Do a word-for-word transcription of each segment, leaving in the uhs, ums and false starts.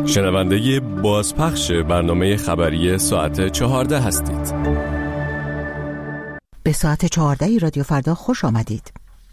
شنونده بازپخش برنامه خبری ساعت چهارده هستید. به ساعت چهارده رادیو فردا خوش آمدید.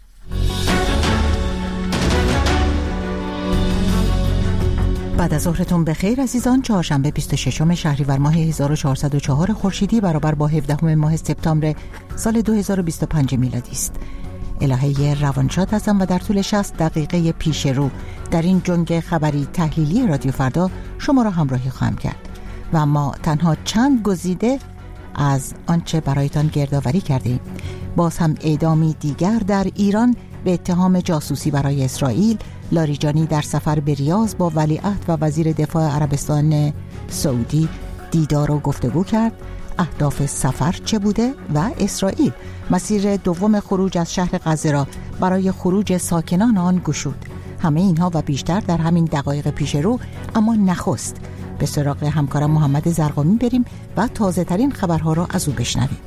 بعد از ظهرتون بخیر عزیزان. چهارشنبه بیست و ششم شهریور ماه هزار و چهارصد و چهار خورشیدی برابر با هفدهم ماه سپتامبر سال دو هزار و بیست و پنج میلادی است. الهه روانشاد هستم و در طول شصت دقیقه پیش رو در این جنگ خبری تحلیلی رادیو فردا شما را همراهی خواهم کرد و ما تنها چند گزیده از آنچه برایتان گردآوری کردیم. باز هم اعدامی دیگر در ایران به اتهام جاسوسی برای اسرائیل. لاریجانی در سفر به ریاض با ولیعهد و وزیر دفاع عربستان سعودی دیدار و گفتگو کرد. اهداف سفر چه بوده؟ و اسرائیل مسیر دوم خروج از شهر غزه را برای خروج ساکنان آن گشود. همه اینها و بیشتر در همین دقایق پیش رو، اما نخست به سراغ همکارم محمد زرقامی بریم و تازه ترین خبرها را از او بشنویم.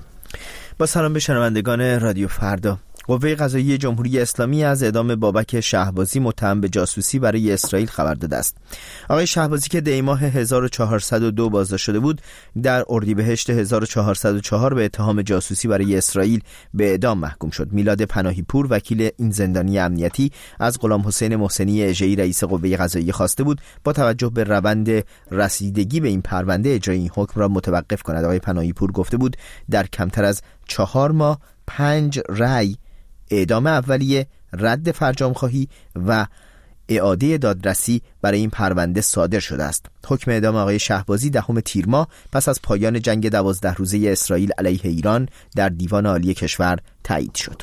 با سلام به شنوندگان رادیو فردا. قوه قضاییه جمهوری اسلامی از اعدام بابک شهبازی متهم به جاسوسی برای اسرائیل خبر داده است. آقای شهبازی که دی ماه هزار و چهارصد و دو بازداشت شده بود، در اردیبهشت هزار و چهارصد و چهار به اتهام جاسوسی برای اسرائیل به اعدام محکوم شد. میلاد پناهی پور، وکیل این زندانی امنیتی، از غلام حسین محسنی اژه‌ای رئیس قوه قضاییه خواسته بود با توجه به روند رسیدگی به این پرونده اجرای این حکم را متوقف کند. آقای پناهی پور گفته بود در کمتر از چهار ماه پنج رأی اعدام اولیه، رد فرجام خواهی و اعاده دادرسی برای این پرونده صادر شده است. حکم اعدام آقای شهبازی دهم تیر ماه پس از پایان جنگ دوازده روزه اسرائیل علیه ایران در دیوان عالی کشور تایید شد.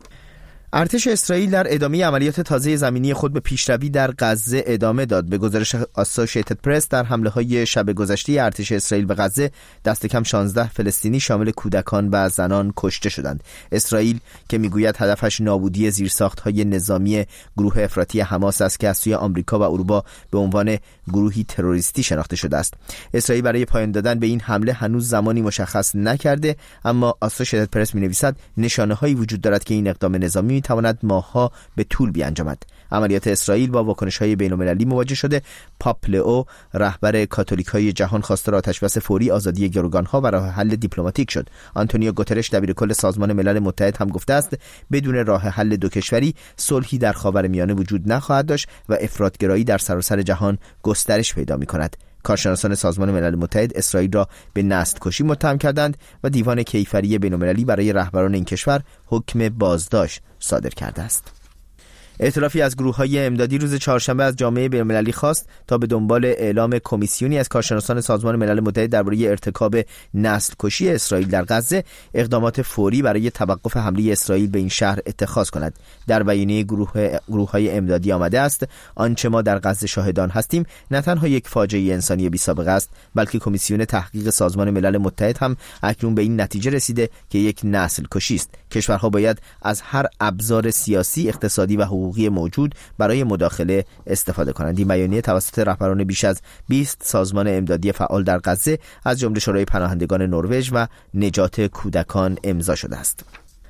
ارتش اسرائیل در ادامه عملیات تازه زمینی خود به پیشروی در غزه ادامه داد. به گزارش اسوسییتد پرس در حمله‌های شب گذشته ارتش اسرائیل به غزه دست کم شانزده فلسطینی شامل کودکان و زنان کشته شدند. اسرائیل که میگوید هدفش نابودی زیرساخت‌های نظامی گروه افراطی حماس است که از سوی آمریکا و اروپا به عنوان گروهی تروریستی شناخته شده است. اسرائیل برای پایان دادن به این حمله هنوز زمانی مشخص نکرده، اما اسوسییتد پرس می‌نویسد نشانه‌هایی وجود دارد که این اقدام نظامی تواند ماه‌ها به طول بیانجامد. عملیات اسرائیل با واکنش‌های بین‌المللی مواجه شده. پاپ لئو رهبر کاتولیک‌های جهان خواستار آتش‌بس فوری، آزادی گروگان‌ها و راه حل دیپلماتیک شد. آنتونیو گوترش دبیرکل سازمان ملل متحد هم گفته است بدون راه حل دو کشوری صلحی در خاورمیانه وجود نخواهد داشت و افراط‌گرایی در سراسر جهان گسترش پیدا می‌کند. کارشناسان سازمان ملل متحد اسرائیل را به نسل کشی متهم کردند و دیوان کیفری بین‌المللی برای رهبران این کشور حکم بازداشت صادر کرده است. ائتلافی از گروه‌های امدادی روز چهارشنبه از جامعه بین‌المللی خواست تا به دنبال اعلام کمیسیونی از کارشناسان سازمان ملل متحد درباره ارتکاب نسل کشی اسرائیل در غزه اقدامات فوری برای توقف حمله اسرائیل به این شهر اتخاذ کند. در بیانیه گروه گروه‌های امدادی آمده است آنچه ما در غزه شاهدان هستیم نه تنها یک فاجعه انسانی بی‌سابقه است، بلکه کمیسیون تحقیق سازمان ملل متحد هم اکنون به این نتیجه رسیده که یک نسل کشی است. کشورها باید از هر ابزار سیاسی، اقتصادی و حقوقی موجود برای مداخله استفاده کنند. این بیانیه توسط رهبران بیش از بیست سازمان امدادی فعال در غزه از جمله شورای پناهندگان نروژ و نجات کودکان امضا شده است.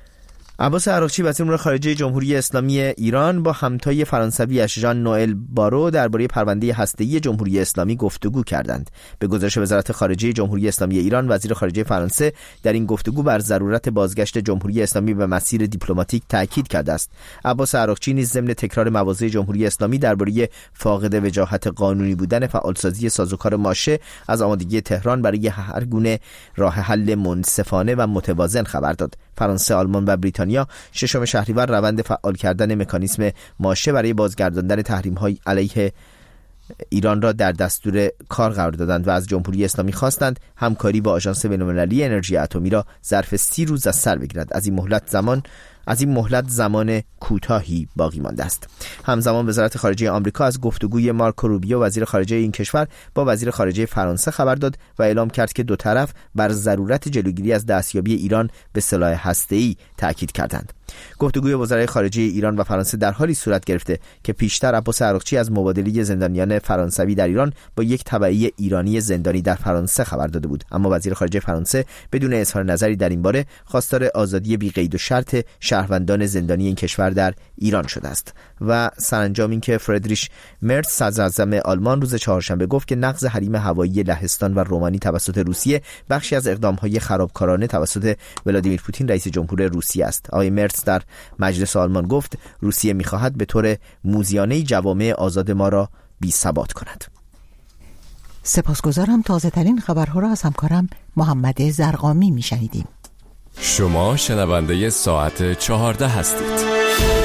عباس عراقچی وزیر امور خارجه جمهوری اسلامی ایران با همتای فرانسوی‌اش ژان نوئل بارو درباره پرونده هسته‌ای جمهوری اسلامی گفتگو کردند. به گزارش وزارت خارجه جمهوری اسلامی ایران، وزیر خارجه فرانسه در این گفتگو بر ضرورت بازگشت جمهوری اسلامی به مسیر دیپلماتیک تاکید کرده است. عباس عراقچی نیز ضمن تکرار مواضع جمهوری اسلامی درباره فاقد وجاهت قانونی بودن فعالسازی سازوکار ماشه از آمادگی تهران برای هر گونه راه حل منصفانه و متوازن خبر داد. فرانسه، آلمان و بریتانیا ششم شهریور روند فعال کردن مکانیزم ماشه برای بازگرداندن تحریم‌های علیه ایران را در دستور کار قرار دادند و از جمهوری اسلامی خواستند همکاری با آژانس بین‌المللی انرژی اتمی را ظرف سی روز از سر بگیرد. از این مهلت زمان از این مهلت زمان کوتاهی باقی مانده است. همزمان وزارت خارجه آمریکا از گفتگوی مارکو روبیو وزیر خارجه این کشور با وزیر خارجه فرانسه خبر داد و اعلام کرد که دو طرف بر ضرورت جلوگیری از دستیابی ایران به سلاح هسته‌ای تاکید کردند. گفتگوی وزرای خارجه ایران و فرانسه در حالی صورت گرفته که پیشتر عباس عراقچی از مبادله زندانیان فرانسوی در ایران با یک تبعی ایرانی زندانی در فرانسه خبر داده بود، اما وزیر خارجه فرانسه بدون اظهار نظری در این باره خواستار آزادی بی قید و شرط شهروندان زندانی این کشور در ایران شده است. و سرانجام این که فردریش مرتز صدراعظم آلمان روز چهارشنبه گفت که نقض حریم هوایی لهستان و رومانی توسط روسیه بخشی از اقدام‌های خرابکارانه توسط ولادیمیر پوتین رئیس جمهور روسیه است. آقای مرتز در مجلس آلمان گفت روسیه می‌خواهد به طور موذیانه‌ای جوامع آزاد ما را بی‌ثبات کند. سپاسگزارم. تازه ترین خبرها را از همکارم محمد زرقامی میشنیدیم. شما شنونده ساعت چهارده هستید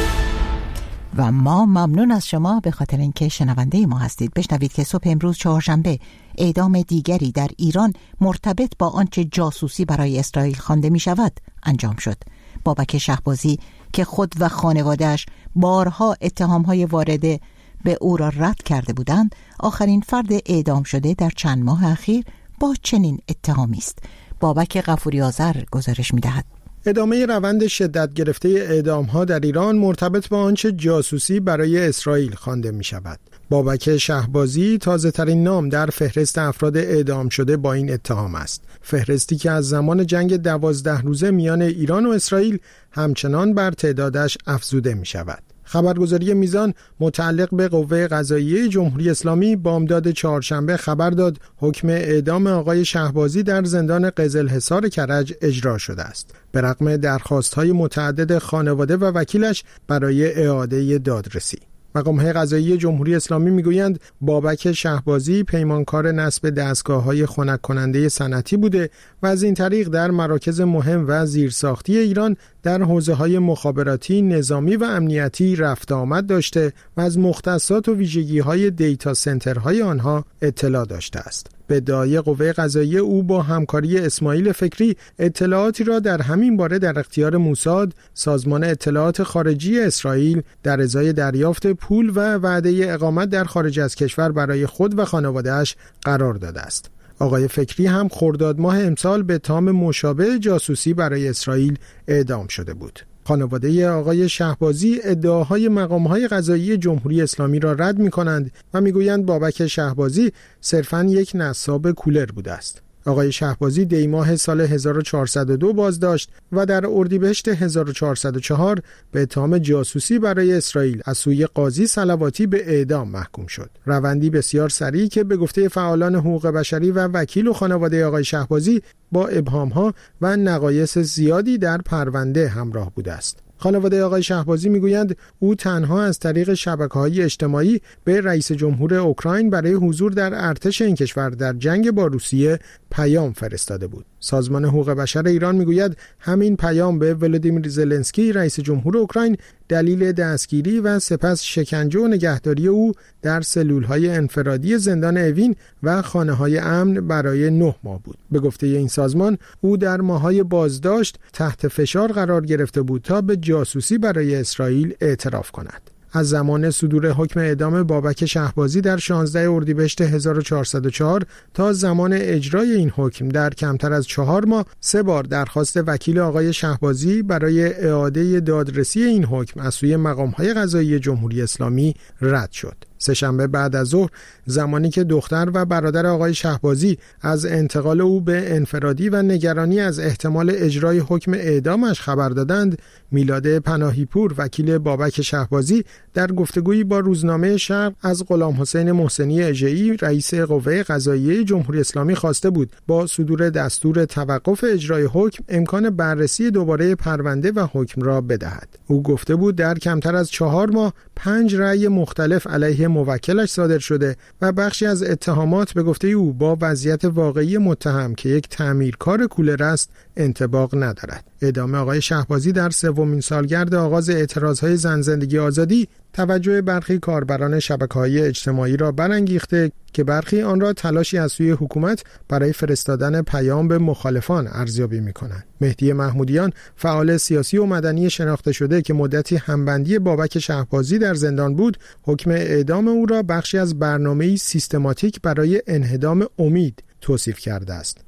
و ما ممنون از شما به خاطر اینکه شنونده ما هستید. بشنوید که صبح امروز چهارشنبه اعدام دیگری در ایران مرتبط با آنچه جاسوسی برای اسرائیل خوانده می شود انجام شد. بابک شهبازی که خود و خانواده‌اش بارها اتهام‌های وارد به او را رد کرده بودند، آخرین فرد اعدام شده در چند ماه اخیر با چنین اتهامی است. بابک غفوری آذر گزارش می‌دهد. ادامه روند شدت گرفته اعدام‌ها در ایران مرتبط با آنچه جاسوسی برای اسرائیل خوانده می‌شود. بابک شهبازی تازه‌ترین نام در فهرست افراد اعدام شده با این اتهام است. فهرستی که از زمان جنگ دوازده روزه میان ایران و اسرائیل همچنان بر تعدادش افزوده می‌شود. خبرگزاری میزان متعلق به قوه قضاییه جمهوری اسلامی بامداد چهارشنبه خبر داد حکم اعدام آقای شهبازی در زندان قزلحصار کرج اجرا شده است، به رغم درخواست‌های متعدد خانواده و وکیلش برای اعاده دادرسی. مقام‌های قضایی جمهوری اسلامی میگویند بابک شهبازی پیمانکار نصب دستگاه‌های خنک کننده صنعتی بوده و از این طریق در مراکز مهم و زیرساختی ایران در حوزه‌های مخابراتی، نظامی و امنیتی رفت آمد داشته و از مختصات و ویژگی‌های دیتا سنترهای آنها اطلاع داشته است. به ادعای قوه قضاییه او با همکاری اسماعیل فکری اطلاعاتی را در همین باره در اختیار موساد، سازمان اطلاعات خارجی اسرائیل، در ازای دریافت پول و وعده اقامت در خارج از کشور برای خود و خانواده‌اش قرار داده است. آقای فکری هم خرداد ماه امسال به اتهام مشابه جاسوسی برای اسرائیل اعدام شده بود. خانواده آقای شهبازی ادعاهای مقام‌های قضایی جمهوری اسلامی را رد می‌کنند و می‌گویند بابک شهبازی صرفاً یک نصاب کولر بوده است. آقای شهبازی دی ماه سال هزار و چهارصد و دو بازداشت و در اردیبهشت هزار و چهارصد و چهار به اتهام جاسوسی برای اسرائیل از سوی قاضی صلواتی به اعدام محکوم شد. روندی بسیار سریع که به گفته فعالان حقوق بشری و وکیل و خانواده آقای شهبازی با ابهام‌ها و نقایص زیادی در پرونده همراه بوده است. خانواده آقای شهبازی میگویند او تنها از طریق شبکه‌های اجتماعی به رئیس جمهور اوکراین برای حضور در ارتش این کشور در جنگ با روسیه پیام فرستاده بود. سازمان حقوق بشر ایران میگوید همین پیام به ولادیمیر زلنسکی رئیس جمهور اوکراین دلیل دستگیری و سپس شکنجه و نگهداری او در سلول‌های انفرادی زندان اوین و خانه‌های امن برای نه ماه بود. به گفته این سازمان او در ماه‌های بازداشت تحت فشار قرار گرفته بود تا به جاسوسی برای اسرائیل اعتراف کند. از زمان صدور حکم اعدام بابک شهبازی در شانزده اردیبهشت هزار و چهارصد و چهار تا زمان اجرای این حکم در کمتر از چهار ماه سه بار درخواست وکیل آقای شهبازی برای اعاده دادرسی این حکم از سوی مقام‌های قضایی جمهوری اسلامی رد شد. سه‌شنبه بعد از ظهر زمانی که دختر و برادر آقای شهبازی از انتقال او به انفرادی و نگرانی از احتمال اجرای حکم اعدامش خبر دادند، میلاد پناهیپور وکیل بابک شهبازی در گفتگویی با روزنامه شرق از غلام حسین محسنی اژه‌ای رئیس قوه قضاییه جمهوری اسلامی خواسته بود با صدور دستور توقف اجرای حکم امکان بررسی دوباره پرونده و حکم را بدهد. او گفته بود در کمتر از چهار ماه پنج رأی مختلف علیه موکلش صادر شده و بخشی از اتهامات به گفته او با وضعیت واقعی متهم که یک تعمیرکار کولر است انطباق ندارد. اعدام آقای شهبازی در سومین سالگرد آغاز اعتراضهای زن زندگی آزادی توجه برخی کاربران شبکه‌های اجتماعی را برانگیخته که برخی آن را تلاشی از سوی حکومت برای فرستادن پیام به مخالفان ارزیابی می‌کنند. مهدی محمودیان فعال سیاسی و مدنی شناخته شده که مدتی همبندی بابک شهبازی در زندان بود، حکم اعدام او را بخشی از برنامه‌ای سیستماتیک برای انهدام امید توصیف کرده است.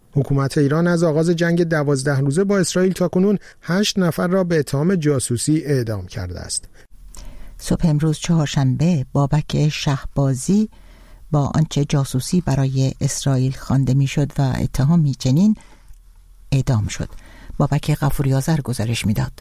حکومت ایران از آغاز جنگ دوازده روزه با اسرائیل تاکنون هشت نفر را به اتهام جاسوسی اعدام کرده است. صبح امروز چهارشنبه بابک شهبازی با آنچه جاسوسی برای اسرائیل خوانده میشد و اتهامی چنین اعدام شد. بابک غفوری آذر گزارش میداد.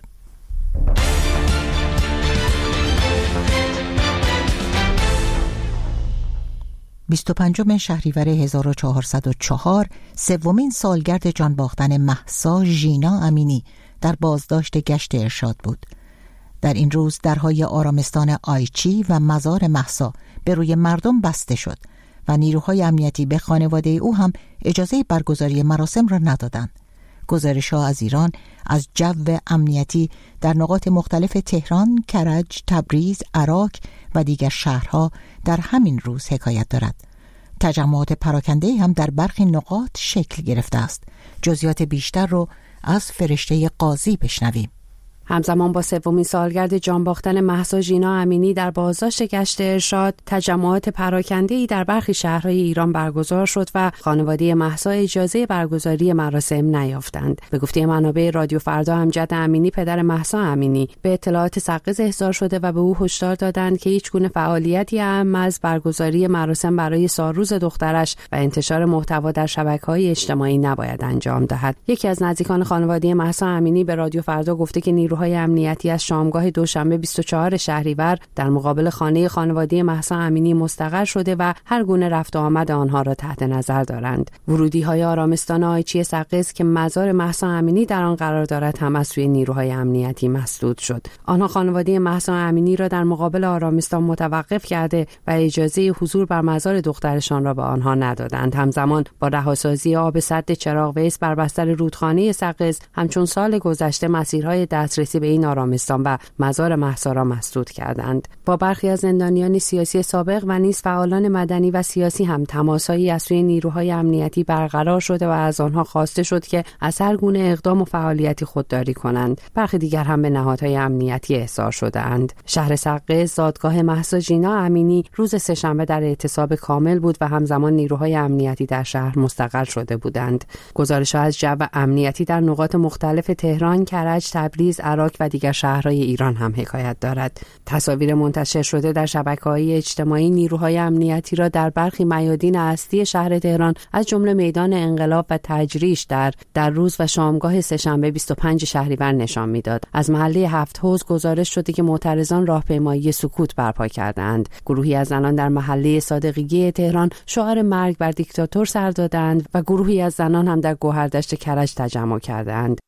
بیست و پنجم شهریور هزار و چهارصد و چهار سومین سالگرد جان باختن مهسا ژینا امینی در بازداشت گشت ارشاد بود. در این روز درهای آرامستان آیچی و مزار مهسا به روی مردم بسته شد و نیروهای امنیتی به خانواده او هم اجازه برگزاری مراسم را ندادند. گزارش‌ها از ایران از جو امنیتی در نقاط مختلف تهران، کرج، تبریز، عراق و دیگر شهرها در همین روز حکایت دارد. تجمعات پراکنده هم در برخی نقاط شکل گرفته است. جزئیات بیشتر رو از فرشته قاضی بشنویم. همزمان با سومین سالگرد جان باختن مهسا ژینا امینی در بازداشت گشت ارشاد، تجمعات پراکنده‌ای در برخی شهرهای ایران برگزار شد و خانواده مهسا اجازه برگزاری مراسم نیافتند. به گفته منابع رادیو فردا، امجد امینی پدر مهسا امینی به اطلاعات سقز احضار شده و به او هشدار دادند که هیچ گونه فعالیتی اهم از برگزاری مراسم برای سالروز دخترش و انتشار محتوا در شبکه‌های اجتماعی نباید انجام دهد. یکی از نزدیکان خانواده مهسا امینی به رادیو فردا گفته که نیرو های امنیتی از شامگاه دوشنبه بیست و چهارم شهریور در مقابل خانه خانواده مهسا امینی مستقر شده و هر گونه رفت و آمد آنها را تحت نظر دارند. ورودی های آرامستان آیچی سقز که مزار مهسا امینی در آن قرار دارد هم از سوی نیروهای امنیتی مسدود شد. آنها خانواده مهسا امینی را در مقابل آرامستان متوقف کرده و اجازه حضور بر مزار دخترشان را به آنها ندادند. همزمان با رهاسازی آب سد چراغ ویس بر بستر رودخانه سقز، همچون سال گذشته مسیرهای دسترسی به این آرامستان و مزار مهسا را مسدود کردند. با برخی از زندانیان سیاسی سابق و نیز فعالان مدنی و سیاسی هم تماسهایی از سوی نیروهای امنیتی برقرار شده و از آنها خواسته شد که از هر گونه اقدام و فعالیتی خودداری کنند. برخی دیگر هم به نهادهای امنیتی احضار شده‌اند. شهر سقز، زادگاه مهسا ژینا امینی، روز سه‌شنبه در اعتصاب کامل بود و همزمان نیروهای امنیتی در شهر مستقر شده بودند. گزارش‌ها از جو امنیتی در نقاط مختلف تهران، کرج، تبریز، عراق و دیگر شهرهای ایران هم حکایت دارد. تصاویر منتشر شده در شبکه‌های اجتماعی نیروهای امنیتی را در برخی میادین اصلی شهر تهران از جمله میدان انقلاب و تجریش در در روز و شامگاه سه‌شنبه بیست و پنجم شهریور نشان میداد. از محله هفت حوض گزارش شده که معترضان راهپیمایی سکوت برپا کردند. گروهی از زنان در محله صادقیه تهران شعار مرگ بر دیکتاتور سر دادند و گروهی از زنان هم در گوهردشت کرج تجمع کردند.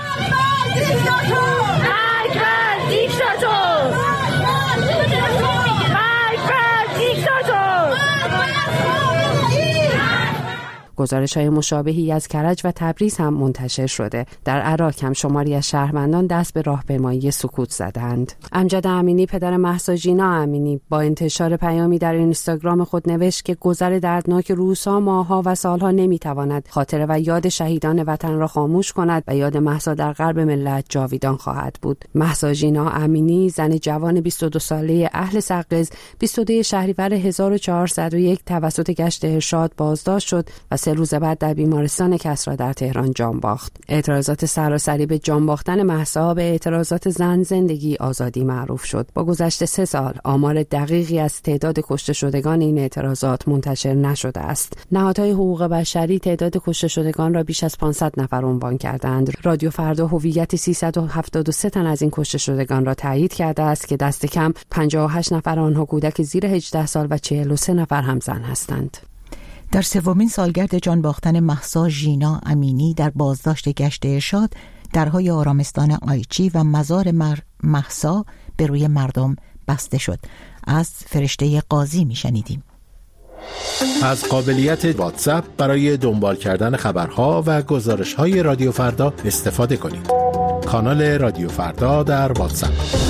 گزارش‌های مشابهی از کرج و تبریز هم منتشر شده. در عراق هم شماری از شهروندان دست به راهپیمایی سکوت زدند. امجد امینی پدر مهسا ژینا امینی با انتشار پیامی در اینستاگرام خود نوشت که گذر دردناک روزها، ماه‌ها و سالها نمی‌تواند خاطره و یاد شهیدان وطن را خاموش کند و یاد مهسا در قلب ملت جاویدان خواهد بود. مهسا ژینا امینی، زن جوان بیست و دو ساله اهل سقز، بیست و دوم شهریور هزار و چهارصد و یک توسط گشت ارشاد بازداشت شد و سه روز بعد در بیمارستان کسری در تهران جان باخت. اعتراضات سراسری به جان باختن مهسا به اعتراضات زن زندگی آزادی معروف شد. با گذشت سه سال آمار دقیقی از تعداد کشته شدگان این اعتراضات منتشر نشده است. نهادهای حقوق بشری تعداد کشته شدگان را بیش از پانصد نفر عنوان کردند. رادیو فردا هویت سیصد و هفتاد و سه تن از این کشته شدگان را تایید کرده است که دست کم پنجاه و هشت نفر آنها کودک زیر هجده سال و چهل و سه نفر هم زن هستند. در سومین سالگرد جان باختن مهسا ژینا امینی در بازداشت گشت ارشاد، درهای آرامستان آیچی و مزار مر مهسا به روی مردم بسته شد. از فرشته قاضی میشنیدیم. از قابلیت واتساپ برای دنبال کردن خبرها و گزارش‌های رادیو فردا استفاده کنید. کانال رادیو فردا در واتساپ.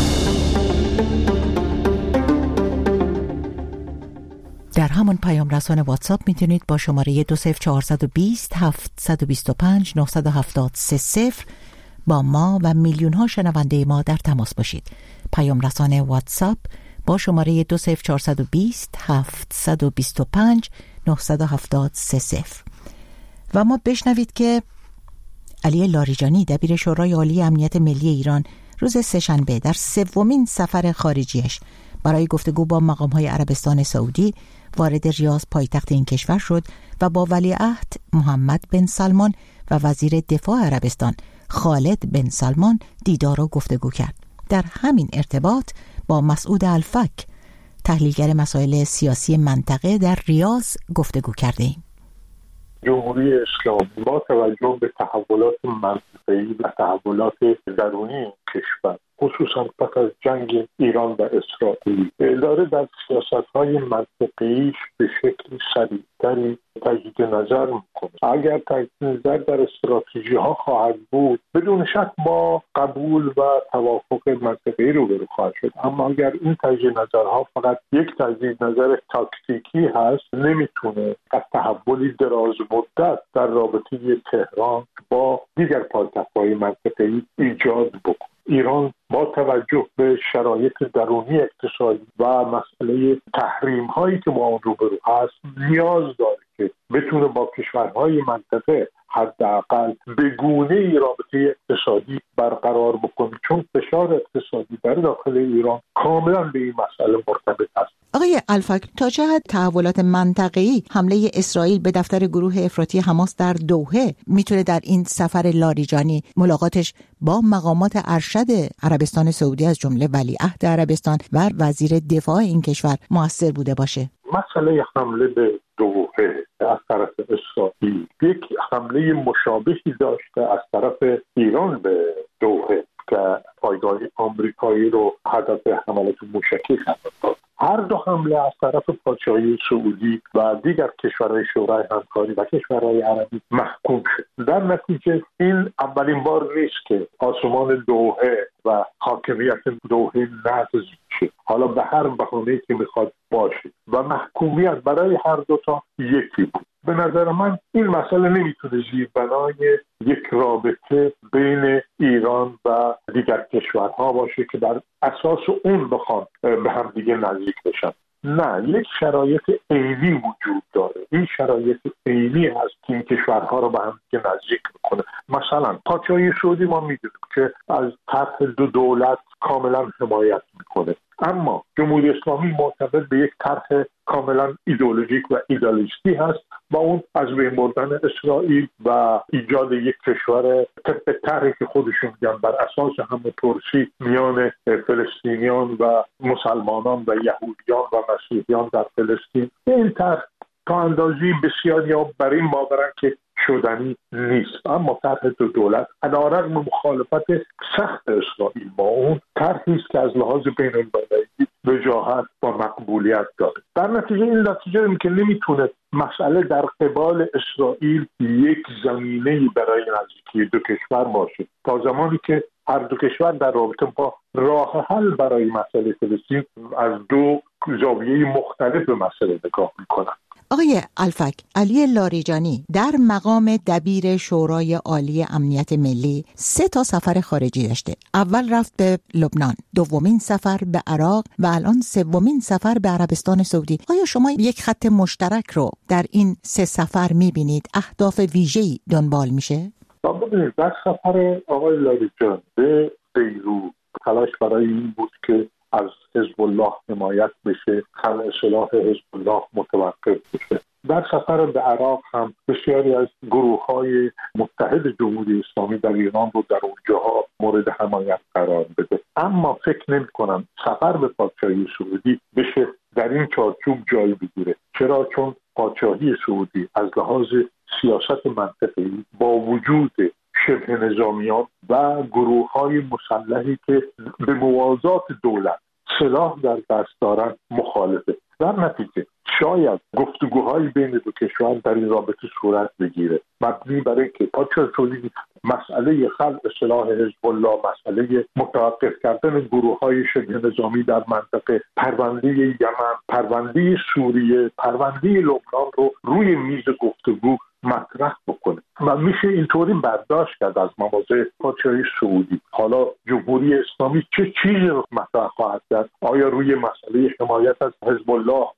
در همان پیام رسان واتساپ میتونید با شماره دو صفر چهارصد و بیست هفتصد و بیست و پنج نهصد و هفتاد سه صفر با ما و میلیون ها شنونده ما در تماس باشید. پیام رسان واتساپ با شماره دو صفر چهارصد و بیست هفتصد و بیست و پنج نهصد و هفتاد سه صفر. و ما بشنوید که علی لاریجانی دبیر شورای عالی امنیت ملی ایران روز سه‌شنبه در سومین سفر خارجیش برای گفتگو با مقام‌های عربستان سعودی وارد ریاض پایتخت این کشور شد و با ولیعهد محمد بن سلمان و وزیر دفاع عربستان خالد بن سلمان دیدار و گفتگو کرد. در همین ارتباط با مسعود الفک تحلیلگر مسائل سیاسی منطقه در ریاض گفتگو کرده ایم. جمهوری اسلامی با توجه به تحولات منطقه‌ای و تحولات درونی کشور، خصوصا پس از جنگ ایران و اسرائیل، داره در سیاست‌های منطقه‌ایش به شکل سریع‌تری تجدید نظر می‌کنه. اگر تجدید نظر در استراتژی‌ها خواهد بود، بدون شک با قبول و توافق منطقه‌ای روبرو خواهد شد. اما اگر این تجدید نظرها فقط یک تجدید نظر تاکتیکی هست، نمیتونه از تحولی دراز مدت در رابطه تهران با دیگر پایتخت‌های منطقه‌ای ایجاد بکنه. ایران با توجه به شرایط درونی اقتصادی و مسئله تحریم هایی که با آن روبرو هست، نیاز داره که بتونه با کشورهای منطقه حداقل به گونه‌ای رابطه اقتصادی برقرار بکنه، چون فشار اقتصادی در داخل ایران کاملا به این مسئله مرتبط است. آقای الفک، تا چه حد تحولات منطقه‌ای حمله اسرائیل به دفتر گروه افراطی حماس در دوحه میتونه در این سفر لاریجانی ملاقاتش با مقامات ارشد عربستان سعودی از جمله ولیعهد عربستان و وزیر دفاع این کشور مؤثر بوده باشه؟ مسئله حمله به دوحه از طرف اسرائیل یک حمله مشابهی داشته از طرف ایران به دوحه که پایگاه آمریکایی رو هدف حملات موشکی قرار داد. هر دو حمله از طرف پادشاهی سعودی و دیگر کشورهای شورای همکاری و کشورهای عربی محکوم شد. در نتیجه این اولین بار نیست که آسمان دوحه و حاکمیت دوحه نقض میشه، حالا به هر بهانه‌ای که میخواد باشه، و محکومیت برای هر دوتا یکی بود. به نظر من این مسئله نمیتونه زیربنای یک رابطه بین ایران و دیگر کشورها باشه که در اساس اون بخوان به هم دیگه نزدیک بشن. نه، یک شرایط عینی وجود داره. این شرایط عینی هست که این کشورها رو به هم دیگه نزدیک میکنه. مثلا پادشاهی سعودی ما میدونیم که از طرح دو دولت کاملا حمایت میکنه، اما جمهوری اسلامی معتقد به یک طرح کاملا ایدئولوژیک و ایدئالیستی هست و اون از بین بردن اسرائیل و ایجاد یک کشور طبق طرحی که خودشون میگن بر اساس همون پرسی میان فلسطینیان و مسلمانان و یهودیان و مسیحیان در فلسطین. این طرح تا اندازی بسیار یا برای این باورن که شدنی نیست، اما طرح دو دولت علیرغم مخالفت سخت اسرائیل با اون طرحی است که از لحاظ بین‌المللی وجاهت و مقبولیت داره. در نتیجه این نتیجه این که نمیتونه مسئله در قبال اسرائیل یک زمینه‌ای برای نزدیکی دو کشور باشه تا زمانی که هر دو کشور در رابطه با راه حل برای مسئله فلسطین از دو زاویه مختلف به مسئله نگاه میکنن. آقای الفک، علی لاریجانی در مقام دبیر شورای عالی امنیت ملی سه تا سفر خارجی داشته. اول رفت به لبنان، دومین سفر به عراق و الان سومین سفر به عربستان سعودی. آیا شما یک خط مشترک رو در این سه سفر می‌بینید؟ اهداف ویژه‌ای دنبال میشه؟ ببینید، در سفر آقای لاریجانی به بیروت تلاش برای این بود که از حزب الله حمایت بشه، خلع سلاح حزب الله متوقف بشه. در سفر به عراق هم بسیاری از گروه‌های متحد جمهوری اسلامی در ایران رو در اونجاها مورد حمایت قرار بده. اما فکر نمی‌کنم سفر به پادشاهی سعودی بشه در این چارچوب جای بگیره. چرا؟ چون پادشاهی سعودی از لحاظ سیاست منطقه‌ای با وجود شبه نظامیان و گروه‌های مسلحی که به موازات دولت سلاح در دست دارن مخالفه. در نتیجه شاید گفتگوهای بین دو کشور در این رابطه صورت بگیره، مبنی بر اینکه پادشاه سعودی مسئله خلع سلاح حزب الله، مسئله متوقف کردن گروه‌های شبه نظامی در منطقه، پرونده یمن، پرونده سوریه، پرونده لبنان رو روی میز گفتگو مطرح بکنه و میشه اینطوری برداشت کرد از مواضع پادشاهی سعودی. حالا جمهوری اسلامی چه چیزی رو مطرح خواهد کرد؟ آیا روی مسئله حمایت از حزب الله و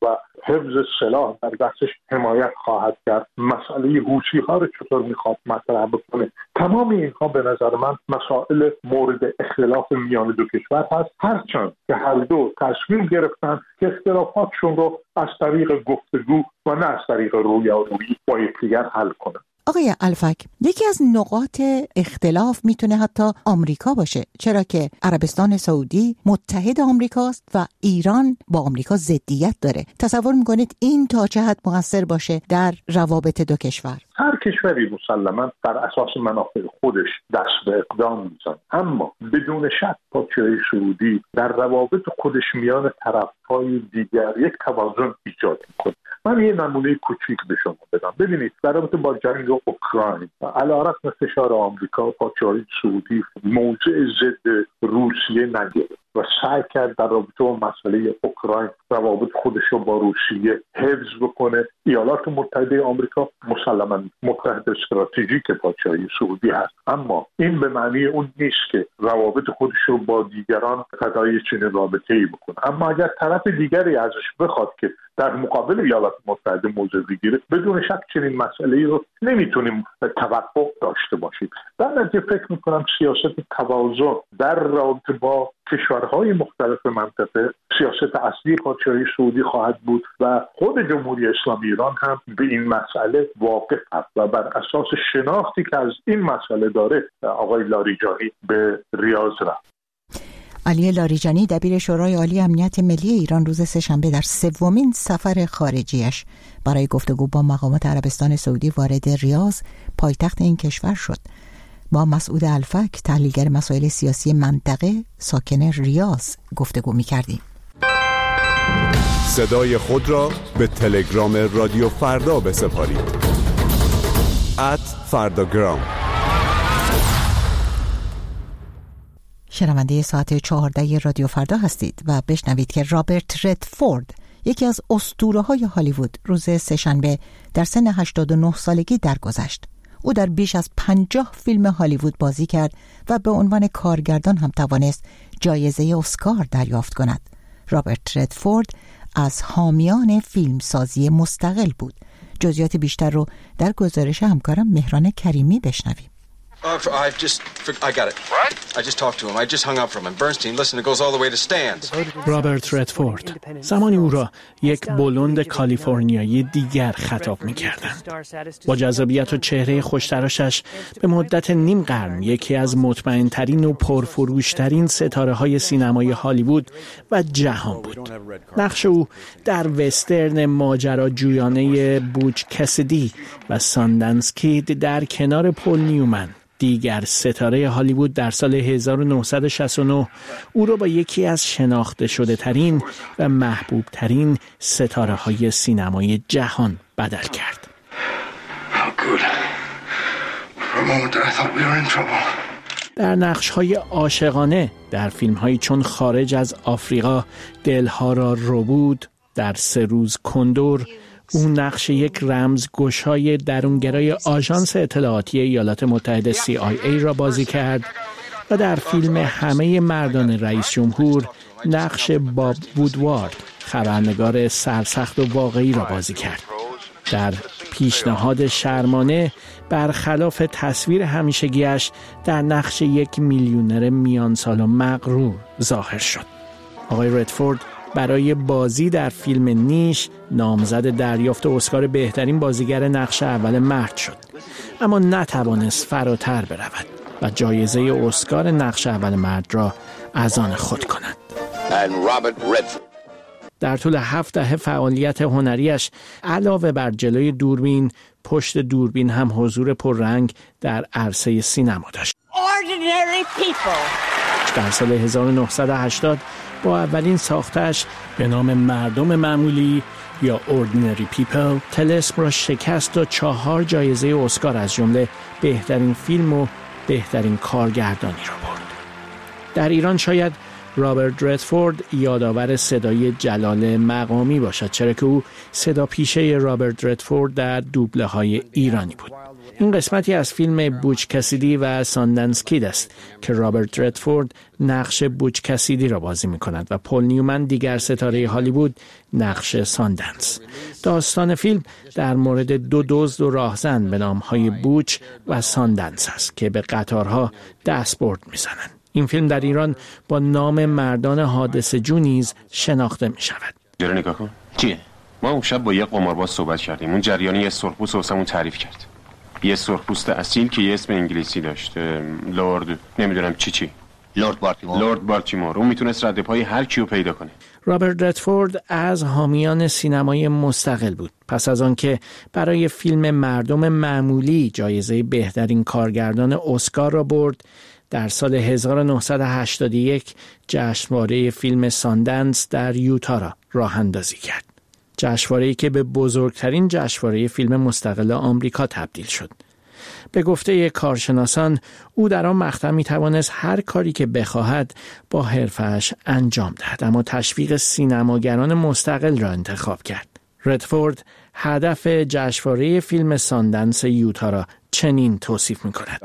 حفظ سلاح در دستش حمایت خواهد کرد، مسئله حوثی ها رو چطور میخواد مطرح بکنه. تمام اینها به نظر من مسائل مورد اختلاف میان دو کشور هست، هرچند که هر دو تصمیم گرفتن که اختلافاتشون رو از طریق گفتگو و نه از طریق رویارویی با یکدیگر حل کنن. آقای الفک، یکی از نقاط اختلاف میتونه حتی آمریکا باشه، چرا که عربستان سعودی متحد آمریکاست و ایران با آمریکا ضدیت داره. تصور میکنید این تا چه حد مؤثر باشه در روابط دو کشور؟ هر کشوری مسلماً بر اساس منافع خودش دست به اقدام میزنه، اما بدون شک پادشاهی سعودی در روابط خودش میان طرف‌های دیگر یک توازن ایجاد میکنه. من یه نمونه کوچیک به شما بدم. ببینید در رابطه با جنگ اوکراین، علیرغم فشار آمریکا، پادشاهی سعودی موضع ضد روسیه نگرفت و سعی کرد در رابطه با مسئله اوکراین روابط خودش رو با روسیه حفظ بکنه. ایالات متحده آمریکا مسلماً متحد استراتژیک پادشاهی سعودی هست، اما این به معنی اون نیست که روابط خودش رو با دیگران فدای چنین رابطه‌ای بکنه. اما اگر طرف دیگری ازش بخواد که در مقابل ایالات متحده موضع بگیره، بدون شک چنین مسئله‌ای رو نمیتونیم توقع داشته باشیم. در نتیجه فکر میکنم سیاست توازن در رابطه با کشورهای مختلف منطقه سیاست اصلی پادشاهی سعودی خواهد بود و خود جمهوری اسلامی ایران هم به این مسئله واقف است و بر اساس شناختی که از این مسئله داره آقای لاریجانی به ریاض رفت. علی لاریجانی دبیر شورای عالی امنیت ملی ایران روز سه‌شنبه در سومین سفر خارجیش برای گفتگو با مقامات عربستان سعودی وارد ریاض پایتخت این کشور شد. با مسعود الفک تحلیلگر مسائل سیاسی منطقه ساکن ریاض گفتگو می‌کردیم. صدای خود را به تلگرام رادیو فردا بسپارید. ات فرداگرام. شنونده ساعت چهارده رادیو فردا هستید و بشنوید که رابرت ردفورد، یکی از اسطوره‌های هالیوود، روز سه‌شنبه در سن هشتاد و نه سالگی درگذشت. او در بیش از پنجاه فیلم هالیوود بازی کرد و به عنوان کارگردان هم توانست جایزه اسکار دریافت کند. رابرت ردفورد از حامیان فیلمسازی مستقل بود. جزئیات بیشتر رو در گزارش همکارم مهران کریمی بشنویم. Uh, I've just, I got it. What? I just talked to him. I just hung up from him. Bernstein, listen, it goes all the way to stands. رابرت ردفورد زمانی او را یک بلوند کالیفرنیایی دیگر خطاب می‌کردند. با جذابیت و چهره خوشتراشش به مدت نیم قرن یکی از مطمئن‌ترین و پرفروش‌ترین ستاره‌های سینمای هالیوود و جهان بود. نقش او در وسترن ماجراجویانه بوچ کسیدی و ساندنس کید در کنار پل نیومن، دیگر ستاره هالیوود، در سال هزار و نهصد و شصت و نه او را با یکی از شناخته شده ترین و محبوب ترین ستاره های سینمای جهان بدل کرد. در نقش های عاشقانه در فیلم هایی چون خارج از آفریقا، دلها را ربود، در سه روز کندور، او نقش یک رمزگشای درونگرای آژانس اطلاعاتی ایالات متحده سی آی ای را بازی کرد و در فیلم همه مردان رئیس جمهور نقش باب وودوارد، خبرنگار سرسخت و واقعی را بازی کرد. در پیشنهاد شرمانه برخلاف تصویر همیشگیش در نقش یک میلیونر میان سال و مغرور ظاهر شد. آقای ردفورد برای بازی در فیلم نیش نامزد دریافت اسکار بهترین بازیگر نقش اول مرد شد، اما نتوانست فراتر برود و جایزه اسکار نقش اول مرد را از آن خود کند. در طول هفت دهه فعالیت هنریش علاوه بر جلوی دوربین، پشت دوربین هم حضور پررنگ در عرصه سینما داشت. در سال هزار و نهصد و هشتاد با اولین ساختش به نام مردم معمولی یا Ordinary People طلسم را شکست و چهار جایزه اسکار از جمله بهترین فیلم و بهترین کارگردانی را برد. در ایران شاید رابرت ردفورد یادآور صدای جلال مقامی باشد، چرا که او صدا پیشه رابرت ردفورد در دوبله های ایرانی بود. این قسمتی از فیلم بوچ کسیدی و ساندنس کید است که رابرت ردفورد نقش بوچ کسیدی را بازی می کند و پل نیومن دیگر ستاره هالیوود نقش ساندنس. داستان فیلم در مورد دو دزد و راهزن به نامهای بوچ و ساندنس است که به قطارها دستبرد می زنند. این فیلم در ایران با نام مردان حادثه جو نیز شناخته می شود. جره نگاه کن. چیه؟ ما اون شب با یک قمارباز صحبت کردیم. اون جریانی یه سرخپوست واسمون تعریف کرد. یه سرخپوست اصیل که یه اسم انگلیسی داشت، لورد نمیدونم چی چی. لورد بالتیمور. لورد بالتیمور. اون میتونست رد پای هر کیو پیدا کنه. رابرت ردفورد از حامیان سینمای مستقل بود. پس از آن که برای فیلم مردم معمولی جایزه بهترین کارگردان اسکار را برد، در سال هزار و نهصد و هشتاد و یک جشنواره فیلم ساندنس در یوتا را راه اندازی کرد. جشنواره‌ای که به بزرگترین جشنواره فیلم مستقل آمریکا تبدیل شد. به گفته کارشناسان او در آن مقطع می توانست هر کاری که بخواهد با حرفه‌اش انجام دهد، اما تشویق سینماگران مستقل را انتخاب کرد. ردفورد هدف جشنواره فیلم ساندنس یوتا را چنین توصیف می کند: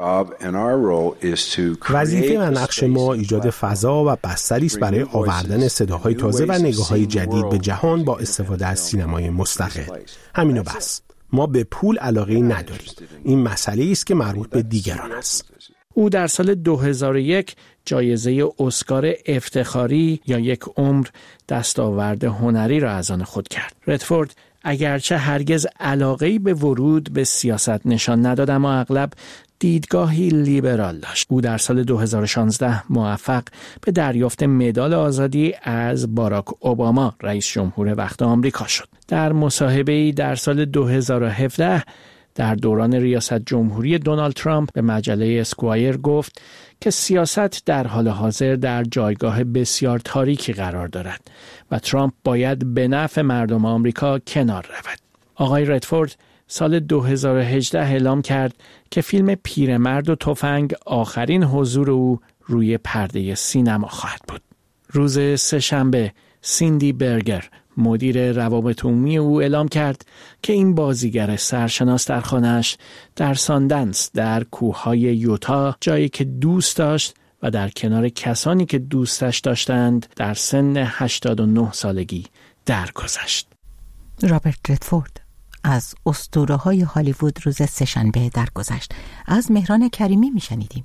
وظیفه و نقش ما ایجاد فضا و بستری است برای آوردن صداهای تازه و نگاه‌های جدید به جهان با استفاده از سینمای مستقل. همینو بس. ما به پول علاقه‌ای نداریم. این مسئله است که مربوط به دیگران است. او در سال دو هزار و یک جایزه اسکار افتخاری یا یک عمر دستاورد هنری را از آن خود کرد. ردفورد اگرچه هرگز علاقه‌ای به ورود به سیاست نشان نداد، اما اغلب دیدگاهی لیبرال داشت. او در سال دو هزار و شانزده موفق به دریافت مدال آزادی از باراک اوباما رئیس جمهور وقت آمریکا شد. در مصاحبه‌ای در سال دو هزار و هفده در دوران ریاست جمهوری دونالد ترامپ به مجله اسکوایر گفت که سیاست در حال حاضر در جایگاه بسیار تاریکی قرار دارد و ترامپ باید به نفع مردم آمریکا کنار رود. آقای ردفورد سال دو هزار و هجده اعلام کرد که فیلم پیرمرد و تفنگ آخرین حضور او روی پرده سینما خواهد بود. روز سه‌شنبه سیندی برگر مدیر روابط عمومی او اعلام کرد که این بازیگر سرشناس در خانه‌اش در ساندنس در کوههای یوتا جایی که دوست داشت و در کنار کسانی که دوستش داشتند در سن هشتاد و نه سالگی درگذشت. رابرت ردفورد از اسطوره‌های هالیوود روز سه‌شنبه درگذشت. از مهران کریمی میشنیدیم.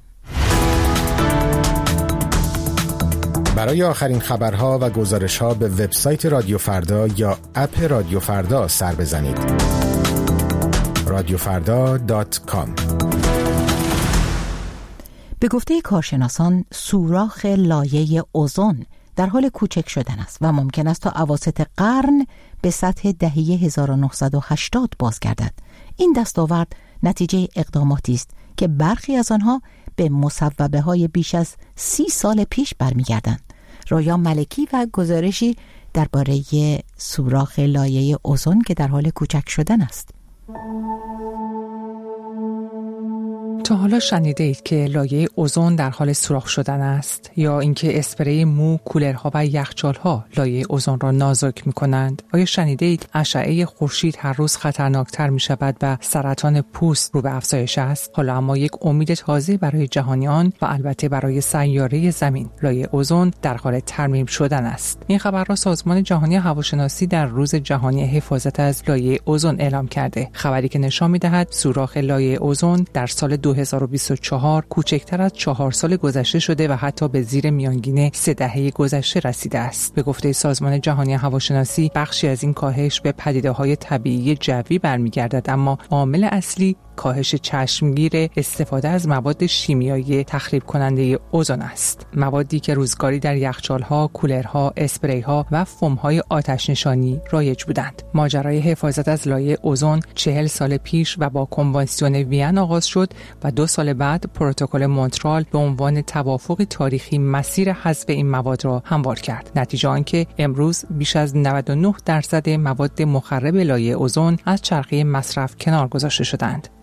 برای آخرین خبرها و گزارش‌ها به وبسایت رادیو فردا یا اپ رادیو فردا سر بزنید. رادیو فردا دات کام. به گفته کارشناسان سوراخ لایه اوزون در حال کوچک شدن است و ممکن است تا اواسط قرن به سطح دهه هزار و نهصد و هشتاد بازگردد. این دستاورد نتیجه اقداماتی است که برخی از آنها به مصوبه‌های بیش از سی سال پیش برمیگردند. رویا ملکی و گزارشی درباره سوراخ لایه اوزون که در حال کوچک شدن است. تا حالا شنیده اید که لایه اوزون در حال سوراخ شدن است یا اینکه اسپری مو، کولرها و یخچال‌ها لایه اوزون را نازک می‌کنند؟ آیا شنیده اید اشعه خورشید هر روز خطرناکتر می‌شود و سرطان پوست رو به افزایش است؟ حالا اما یک امید تازه برای جهانیان و البته برای سیاره زمین، لایه اوزون در حال ترمیم شدن است. این خبر را سازمان جهانی هواشناسی در روز جهانی حفاظت از لایه اوزون اعلام کرده. خبری که نشان می‌دهد سوراخ لایه اوزون در سال دو هزار و بیست و چهار کوچکتر از چهار سال گذشته شده و حتی به زیر میانگین سه دهه گذشته رسیده است. به گفته سازمان جهانی هواشناسی بخشی از این کاهش به پدیده‌های طبیعی جوی برمیگردد، اما عامل اصلی کاهش چشمگیر استفاده از مواد شیمیایی تخریب کننده اوزون است. موادی که روزگاری در یخچال‌ها، کولرها، اسپری‌ها و فوم‌های آتش نشانی رایج بودند. ماجرای حفاظت از لایه اوزون چهل سال پیش و با کنوانسیون وین آغاز شد و دو سال بعد پروتکل مونترال به عنوان توافقی تاریخی مسیر حذف این مواد را هموار کرد. نتیجه آنکه امروز بیش از نود و نه درصد مواد مخرب لایه اوزون از چرخه مصرف کنار گذاشته شدند.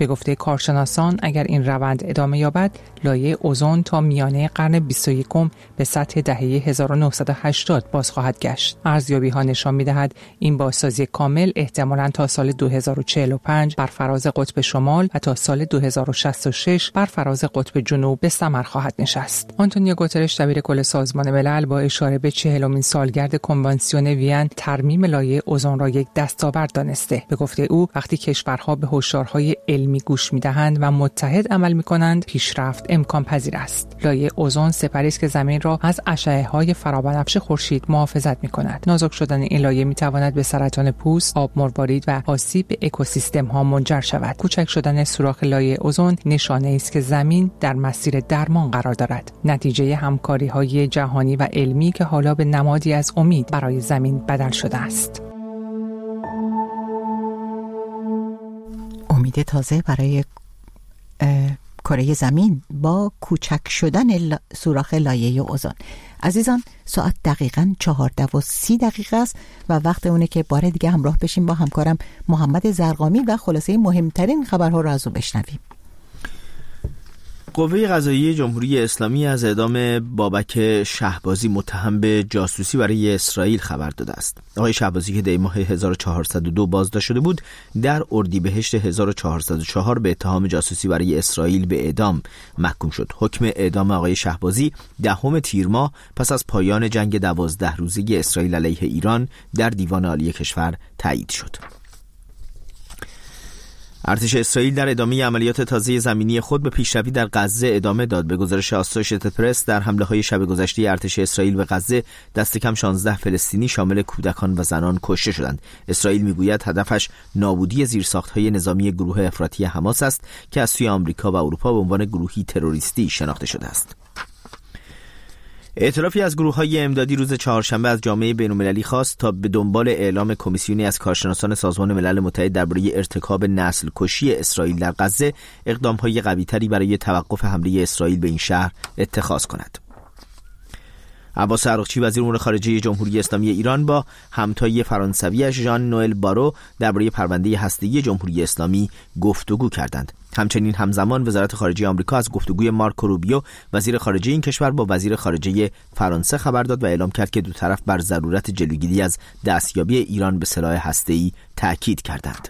به گفته کارشناسان اگر این روند ادامه یابد، لایه اوزون تا میانه قرن بیست و یکم به سطح دهه هزار و نهصد و هشتاد باز خواهد گشت. ارزیابی‌ها نشان می‌دهد این بازسازی کامل احتمالاً تا سال دو هزار و چهل و پنج بر فراز قطب شمال و تا سال دو هزار و شصت و شش بر فراز قطب جنوب به ثمر خواهد نشست. آنتونیو گوترش دبیر کل سازمان ملل با اشاره به چهلمین سالگرد کنوانسیون وین ترمیم لایه اوزون را یک دستاورد دانسته. به گفته او وقتی کشورها به هشدارهای علمی گوش می‌دهند و متحد عمل می‌کنند، پیشرفت امکان پذیر است. لایه اوزون سپری است که زمین را از اشعه‌های فرابنفش خورشید محافظت می‌کند. نازک شدن این لایه می‌تواند به سرطان پوست، آب مروارید و آسیب به اکوسیستم‌ها منجر شود. کوچک شدن سوراخ لایه اوزون نشانه است که زمین در مسیر درمان قرار دارد. نتیجه همکاری‌های جهانی و علمی که حالا به نمادی از امید برای زمین بدل شده است. امید تازه برای کره زمین با کوچک شدن ل... سوراخ لایه اوزون. عزیزان، ساعت دقیقاً چهارده و سی دقیقه است و وقت اونه که بار دیگه همراه بشیم با همکارم محمد زرقامی و خلاصه مهمترین خبرها رو از او بشنویم. قوه قضاییه جمهوری اسلامی از اعدام بابک شهبازی متهم به جاسوسی برای اسرائیل خبر داده است. آقای شهبازی که در ماه هزار و چهارصد و دو بازداشت شده بود، در اردیبهشت هزار و چهارصد و چهار به اتهام جاسوسی برای اسرائیل به اعدام محکوم شد. حکم اعدام آقای شهبازی دهم تیر ماه پس از پایان جنگ دوازده روزه اسرائیل علیه ایران در دیوان عالی کشور تایید شد. ارتش اسرائیل در ادامه عملیات تازه زمینی خود به پیشروی در غزه ادامه داد. به گزارش آسوشیتد پرس، در حمله‌های شب گذشته ارتش اسرائیل به غزه دست کم شانزده فلسطینی شامل کودکان و زنان کشته شدند. اسرائیل میگوید هدفش نابودی زیرساخت‌های نظامی گروه افراطی حماس است که از سوی آمریکا و اروپا به عنوان گروهی تروریستی شناخته شده است. ائتلافی از گروه‌های امدادی روز چهارشنبه از جامعه بین‌المللی خواست تا به دنبال اعلام کمیسیونی از کارشناسان سازمان ملل متحد درباره ارتکاب نسل کشی اسرائیل در غزه اقدام‌های قوی‌تری برای توقف حمله اسرائیل به این شهر اتخاذ کند. عباس عراقچی وزیر امور خارجه جمهوری اسلامی ایران با همتای فرانسویش ژان نوئل بارو درباره پرونده هسته‌ای جمهوری اسلامی گفتگو کردند. همچنین همزمان وزارت خارجه آمریکا از گفتگوی مارکو روبیو وزیر خارجه این کشور با وزیر خارجه فرانسه خبر داد و اعلام کرد که دو طرف بر ضرورت جلوگیری از دستیابی ایران به سلاح هسته‌ای تاکید کردند.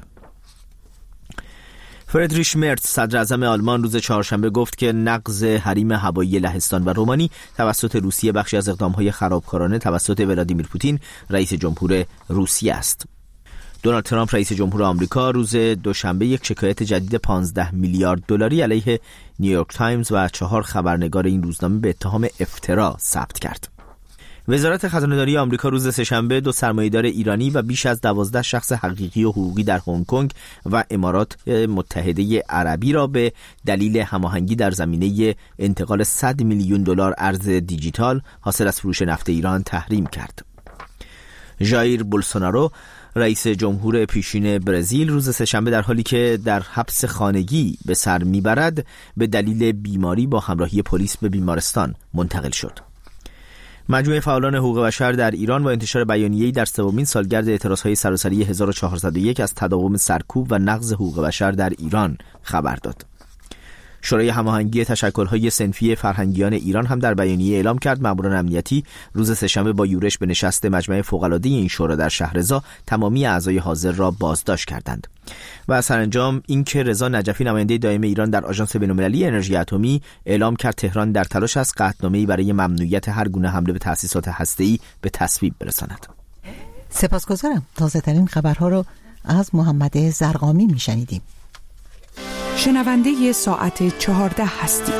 فردریش مرتز صدر اعظم آلمان روز چهارشنبه گفت که نقض حریم هوایی لهستان و رومانی توسط روسیه بخشی از اقدام‌های خرابکارانه توسط ولادیمیر پوتین رئیس جمهور روسیه است. دونالد ترامپ رئیس جمهور آمریکا روز دوشنبه یک شکایت جدید پانزده میلیارد دلاری علیه نیویورک تایمز و چهار خبرنگار این روزنامه به اتهام افترا ثبت کرد. وزارت خزانه‌داری آمریکا روز سه‌شنبه دو سرمایه‌دار ایرانی و بیش از دوازده شخص حقیقی و حقوقی در هنگ کنگ و امارات متحده عربی را به دلیل هماهنگی در زمینه انتقال صد میلیون دلار ارز دیجیتال حاصل از فروش نفت ایران تحریم کرد. ژایر بولسونارو رئیس جمهور پیشین برزیل روز سه‌شنبه در حالی که در حبس خانگی به سر میبرد به دلیل بیماری با همراهی پلیس به بیمارستان منتقل شد. مجموعه فعالان حقوق بشر در ایران با انتشار بیانیه‌ای در سومین سالگرد اعتراضهای سراسری هزار و چهارصد و یک از تداوم سرکوب و نقض حقوق بشر در ایران خبر داد. شورای هماهنگی تشکل‌های صنفی فرهنگیان ایران هم در بیانیه اعلام کرد ماموران امنیتی روز سه‌شنبه با یورش به نشست مجمع فوق‌العاده این شورا در شهرضا تمامی اعضای حاضر را بازداشت کردند. و سرانجام اینکه رضا نجفی نماینده دائم ایران در آژانس بین‌المللی انرژی اتمی اعلام کرد تهران در تلاش است قطعنامه‌ای برای ممنوعیت هر گونه حمله به تأسیسات هسته‌ای به تصویب برساند. سپاسگزارم. تازه‌ترین خبرها رو از محمد زرقامی میشنیدیم. شنونده ساعت چهارده هستید.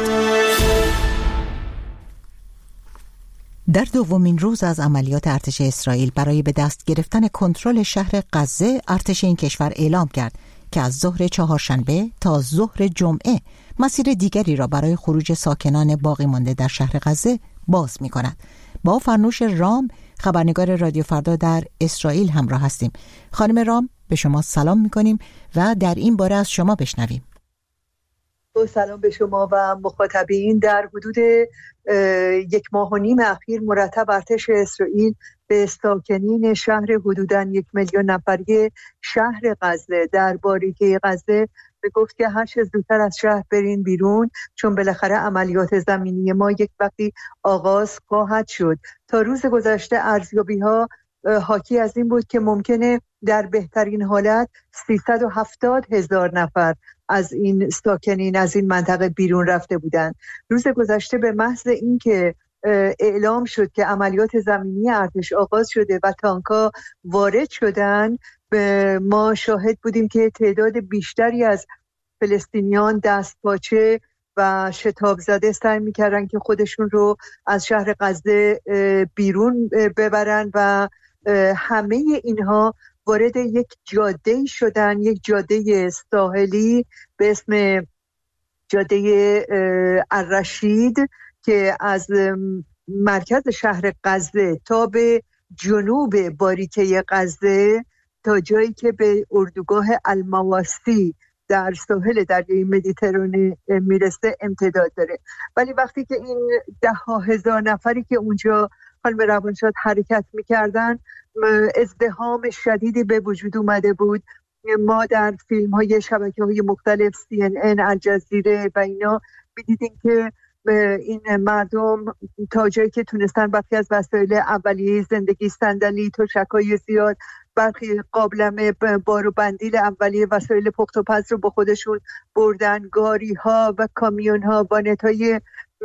در دومین روز از عملیات ارتش اسرائیل برای به دست گرفتن کنترل شهر غزه، ارتش این کشور اعلام کرد که از ظهر چهارشنبه تا ظهر جمعه مسیر دیگری را برای خروج ساکنان باقی مانده در شهر غزه باز می کند. با فرنوش رام، خبرنگار رادیو فردا در اسرائیل همراه هستیم. خانم رام، به شما سلام می کنیم و در این باره از شما بشنویم. با سلام به شما و مخاطبین. در حدود یک ماه و نیم اخیر مرتب ارتش اسرائیل به ساکنین شهر حدوداً یک میلیون نفری شهر غزه در باریکه غزه گفت که هر چه زودتر از شهر برین بیرون، چون بالاخره عملیات زمینی ما یک وقتی آغاز خواهد شد. تا روز گذشته ارزیابی‌ها حاکی از این بود که ممکنه در بهترین حالت سیصد و هفتاد هزار نفر از این ساکنین از این منطقه بیرون رفته بودند. روز گذشته به محض این که اعلام شد که عملیات زمینی ارتش آغاز شده و تانک‌ها وارد شدن، ما شاهد بودیم که تعداد بیشتری از فلسطینیان دستپاچه و شتاب زده سعی می‌کردن که خودشون رو از شهر غزه بیرون ببرن و همه اینها وارد یک جاده شدن، یک جاده ساحلی به اسم جاده الرشید که از مرکز شهر غزه تا به جنوب باریکه غزه تا جایی که به اردوگاه المواسی در ساحل دریای مدیترانه میرسه امتداد داره. ولی وقتی که این ده ها هزار نفری که اونجا خانم روانشاد حرکت میکردن، ازدحام شدیدی به وجود اومده بود. ما در فیلم های شبکه های مختلف سی ان ان، الجزیره و اینا میدیدیم که این مردم تا جایی که تونستن برخی از وسایل اولیه زندگی، صندلی، تشک‌های زیاد، برخی قابلمه، بار و بندیل اولیه، وسایل پخت و پز رو با خودشون بردن. گاری ها و کامیون ها، وانت های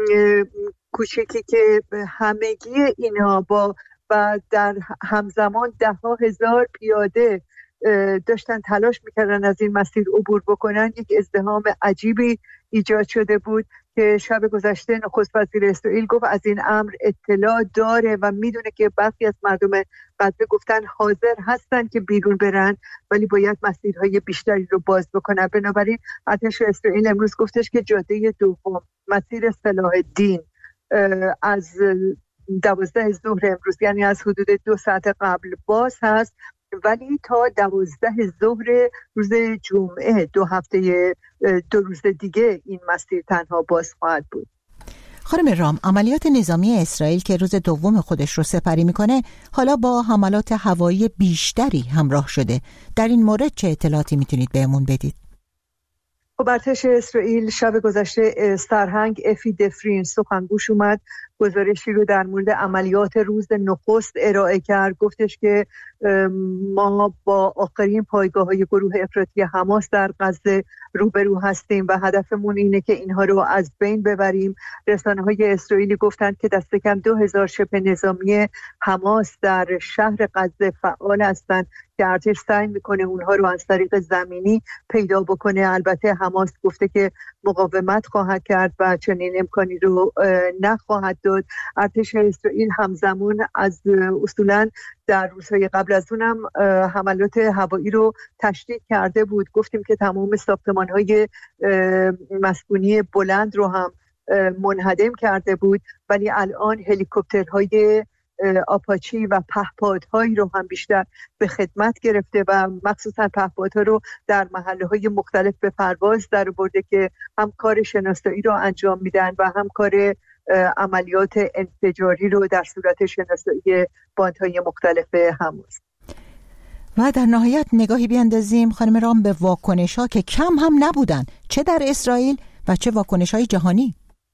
کوچکی که همگی اینها با و در همزمان ده ها هزار پیاده داشتن تلاش میکردن از این مسیر عبور بکنن، یک ازدحام عجیبی ایجاد شده بود که شب گذشته نخست وزیر اسرائیل گفت از این امر اطلاع داره و میدونه که برخی از مردم غزه گفتن حاضر هستن که بیرون برن ولی باید مسیرهای بیشتری رو باز بکنن. بنابراین ارتش اسرائیل امروز گفتش که جاده دوم، مسیر صلاح الدین، از دوازده ظهر امروز، یعنی از حدود دو ساعت قبل باز هست، ولی تا دوازده ظهر روز جمعه دو هفته دو روز دیگه این مسیر تنها باز خواهد بود. خانم رام، عملیات نظامی اسرائیل که روز دوم خودش رو سپری میکنه حالا با حملات هوایی بیشتری همراه شده. در این مورد چه اطلاعاتی میتونید بهمون بدید؟ خب ارتش اسرائیل شب گذشته سرهنگ افی دفرین سخنگوش اومد، گزارشی رو در مورد عملیات روز نخست ارائه کرد. گفتش که ما با آخرین پایگاه‌های گروه افراطی حماس در غزه روبرو هستیم و هدفمون اینه که اینها رو از بین ببریم. رسانه‌های اسرائیلی گفتند که دست کم دو هزار شبه نظامی حماس در شهر غزه فعال هستند که ارتش سعی میکنه اونها رو از طریق زمینی پیدا بکنه. البته حماس گفته که مقاومت خواهد کرد و چنین امکانی رو نخواهد داد. ارتش اسرائیل همزمان از اصولاً در روزهای قبل از اونم حملات هوایی رو تشدید کرده بود. گفتیم که تمام ساختمان‌های مسکونی بلند رو هم منهدم کرده بود، ولی الان هلیکوپترهای آپاچی و پهپادهایی رو هم بیشتر به خدمت گرفته و مخصوصا پهپادها رو در محله‌های مختلف به پرواز در برده که هم کار شناسایی رو انجام میدن و هم کار عملیات انفجاری رو در صورت شناسایی باندهای مختلف حماس. و در نهایت نگاهی بیاندازیم خانم رام به واکنش‌ها که کم هم نبودن، چه در اسرائیل و چه واکنش‌های جهانی.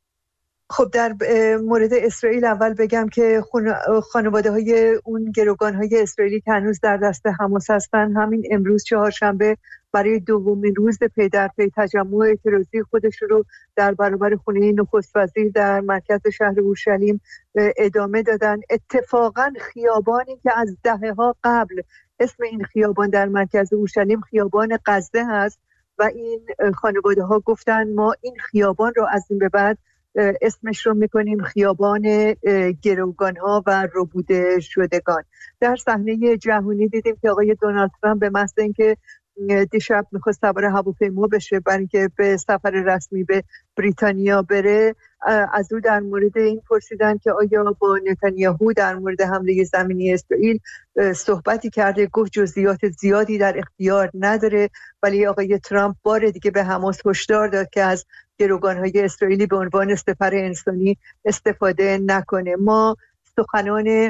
خب در مورد اسرائیل اول بگم که خانواده های اون گروگان های اسرائیلی که هنوز در دست حماس هستن، همین امروز چهارشنبه برای دومین روز پی در پی تجمع اعتراضی خودش رو در برابر خونه نخست وزیر در مرکز شهر اورشلیم ادامه دادن. اتفاقا خیابانی که از دهه‌ها قبل اسم این خیابان در مرکز اورشلیم خیابان غزه هست و این خانواده ها گفتن ما این خیابان رو از این به بعد اسمش رو میکنیم خیابان گروگان ها و ربوده شدگان. در صحنه جهانی دیدیم که آقای دونالد ترامپ به محض اینکه دیشب میخواست سوار هواپیما بشه برای اینکه به سفر رسمی به بریتانیا بره، از او در مورد این پرسیدن که آیا با نتانیاهو در مورد حمله زمینی اسرائیل صحبتی کرده. گفت جزئیات زیادی در اختیار نداره، ولی آقای ترامپ بار دیگه به حماس هشدار داد که از گروگان‌های اسرائیلی به عنوان سپر انسانی استفاده نکنه. ما سخنان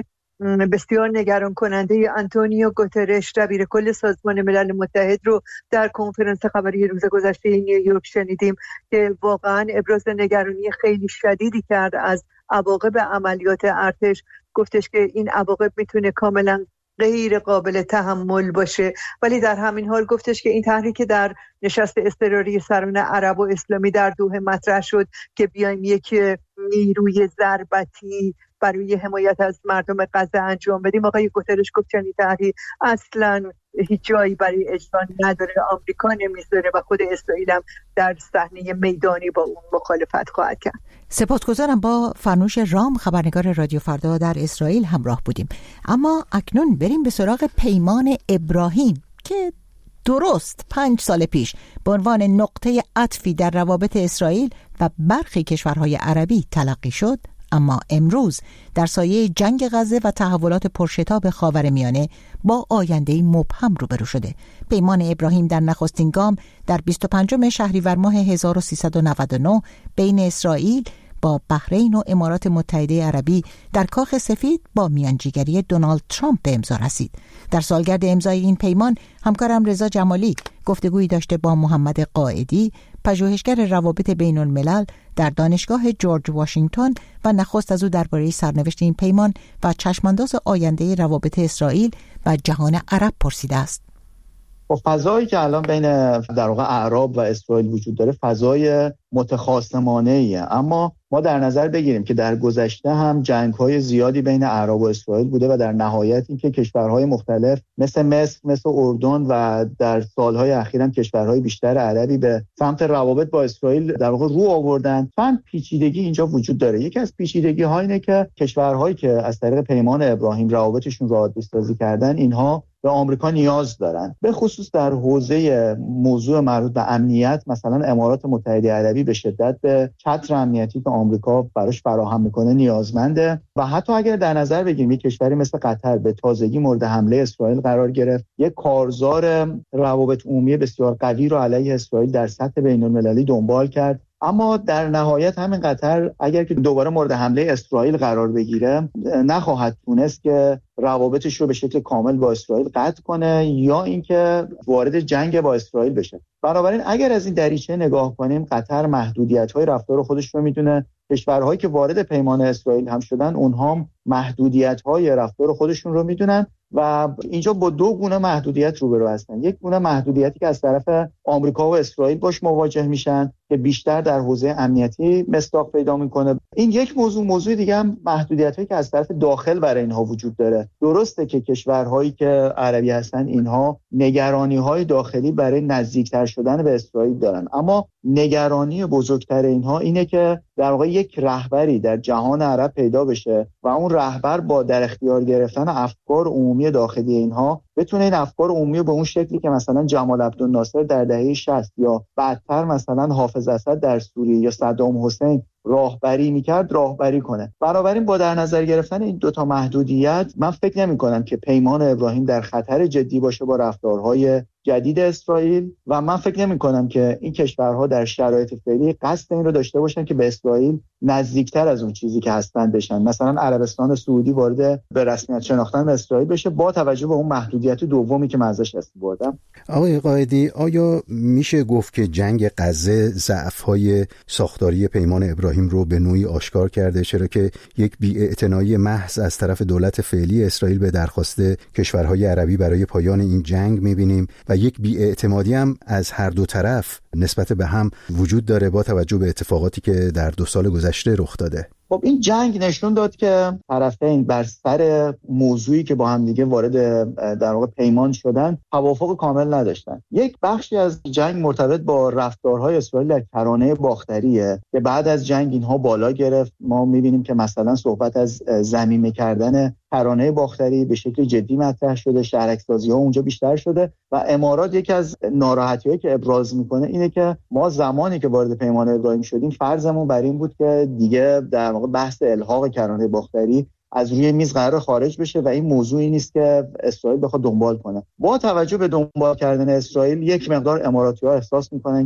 بسیار نگران کننده آنتونیو گوترش دبیر کل سازمان ملل متحد رو در کنفرانس خبری روز گذشته نیویورک شنیدیم که واقعا ابراز نگرانی خیلی شدیدی کرد از عواقب عملیات ارتش. گفتش که این عواقب میتونه کاملا غیر قابل تحمل باشه، ولی در همین حال گفتش که این تحریک در نشست اضطراری سران عرب و اسلامی در دوحه مطرح شد که بیایم یک نیروی ضربتی برای حمایت از مردم غزه انجام بدیم. آقای گوترش گفت چنین طرحی اصلا هیچ جایی برای اجرا نداره، آمریکا نمیذاره و خود اسرائیل هم در صحنه میدانی با اون مخالفت خواهد کرد. سپاسگزارم. با فرنوش رام خبرنگار رادیو فردا در اسرائیل همراه بودیم. اما اکنون بریم به سراغ پیمان ابراهیم که درست پنج سال پیش به عنوان نقطه عطفی در روابط اسرائیل و برخی کشورهای عربی تلقی شد، اما امروز در سایه جنگ غزه و تحولات پرشتاب خاورمیانه با آینده‌ای مبهم روبرو شده. پیمان ابراهیم در نخستین گام در بیست و پنجم شهریور ماه هزار و سیصد و نود و نه بین اسرائیل با بحرین و امارات متحده عربی در کاخ سفید با میانجیگری دونالد ترامپ به امضا رسید. در سالگرد امضای این پیمان همکارم رضا جمالی گفتگویی داشته با محمد قائدی، پژوهشگر روابط بین الملل در دانشگاه جورج واشنگتن و نخست از او درباره سرنوشت این پیمان و چشمانداز آینده روابط اسرائیل و جهان عرب پرسیده است. با فضایی که الان بین در واقع اعراب و اسرائیل وجود داره فضای متخاصمانه‌ایه، اما ما در نظر بگیریم که در گذشته هم جنگ‌های زیادی بین اعراب و اسرائیل بوده و در نهایت اینکه کشورهای مختلف مثل مصر، مثل اردن و در سالهای اخیر هم کشورهای بیشتر عربی به سمت روابط با اسرائیل در واقع رو آوردن. چند پیچیدگی اینجا وجود داره. یکی از پیچیدگی‌ها اینه که کشورهایی که از طریق پیمان ابراهیم روابطشون رو عادی‌سازی کردن، اینها به آمریکا نیاز دارن، به خصوص در حوزه موضوع مربوط به امنیت. مثلا امارات متحده عربی به شدت به چتر امنیتی که آمریکا براش فراهم میکنه نیازمنده و حتی اگر در نظر بگیریم یک کشوری مثل قطر به تازگی مورد حمله اسرائیل قرار گرفت، یک کارزار روابط عمومی بسیار قوی رو علیه اسرائیل در سطح بین‌المللی دنبال کرد، اما در نهایت همین قطر اگر که دوباره مورد حمله اسرائیل قرار بگیره نخواهد تونست که روابطش رو به شکل کامل با اسرائیل قطع کنه یا اینکه وارد جنگ با اسرائیل بشه. بنابراین اگر از این دریچه نگاه کنیم، قطر محدودیت‌های رفتار خودش رو میدونه. کشورهایی که وارد پیمان اسرائیل هم شدن اونها محدودیت‌های رفتار خودشون رو میدونن و اینجا با دو گونه محدودیت روبرو هستن. یک گونه محدودیتی که از طرف آمریکا و اسرائیل باش مواجه میشن که بیشتر در حوزه امنیتی مصداق پیدا میکنه. این یک موضوع. موضوع دیگه هم محدودیت‌هایی که از طرف داخل برای اینها وجود داره. درسته که کشورهایی که عربی هستن اینها نگرانی‌های داخلی برای نزدیکتر شدن به اسرائیل دارن، اما نگرانی بزرگتر اینها اینه که در واقع یک رهبری در جهان عرب پیدا بشه و اون رهبر با در اختیار گرفتن افکار عمومی داخلی اینها بتونه این افکار عمومی به اون شکلی که مثلا جمال عبدالناصر در دهه شصت یا بعدتر مثلا حافظ اسد در سوریه یا صدام حسین راهبری میکرد راهبری کنه. بنابراین با در نظر گرفتن این دوتا محدودیت من فکر نمی کنم که پیمان ابراهیم در خطر جدی باشه با رفتارهای جدید اسرائیل و من فکر نمی کنم که این کشورها در شرایط فعلی قصد این رو داشته باشن که به اسرائیل نزدیکتر از اون چیزی که هستن بشن. مثلا عربستان سعودی وارد به رسمیت شناختن اسرائیل بشه با توجه به اون محدودیت دومی که من ازش اسم بردم. آقای قائدی، آیا میشه گفت که جنگ غزه ضعف‌های ساختاری پیمان ابراهیم رو به نوعی آشکار کرده، چرا که یک بی‌اعتنایی محض از طرف دولت فعلی اسرائیل به درخواست کشورهای عربی برای پایان این جنگ می‌بینیم و یک بی‌اعتمادی هم از هر دو طرف نسبت به هم وجود داره با توجه به اتفاقاتی که در دو سال گذشته رخ داده. خب این جنگ نشون داد که طرفین بر سر موضوعی که با هم دیگه وارد در واقع پیمان شدن توافق کامل نداشتن. یک بخشی از جنگ مرتبط با رفتارهای اسرائیل در کرانه باختریه که بعد از جنگ اینها بالا گرفت. ما می‌بینیم که مثلا صحبت از ضمیمه کردن کرانه باختری به شکل جدی مطرح شده، شهرک‌سازی‌ها اونجا بیشتر شده و امارات یکی از ناراحتی‌هایی که ابراز می‌کنه اینه که ما زمانی که وارد پیمان ابراهیم شدیم فرضمون بر این بود که دیگه در واقع بحث الحاق کرانه باختری از روی میز قرار خارج بشه و این موضوعی نیست که اسرائیل بخواد دنبال کنه. با توجه به دنبال کردن اسرائیل یک مقدار اماراتی‌ها احساس می‌کنن که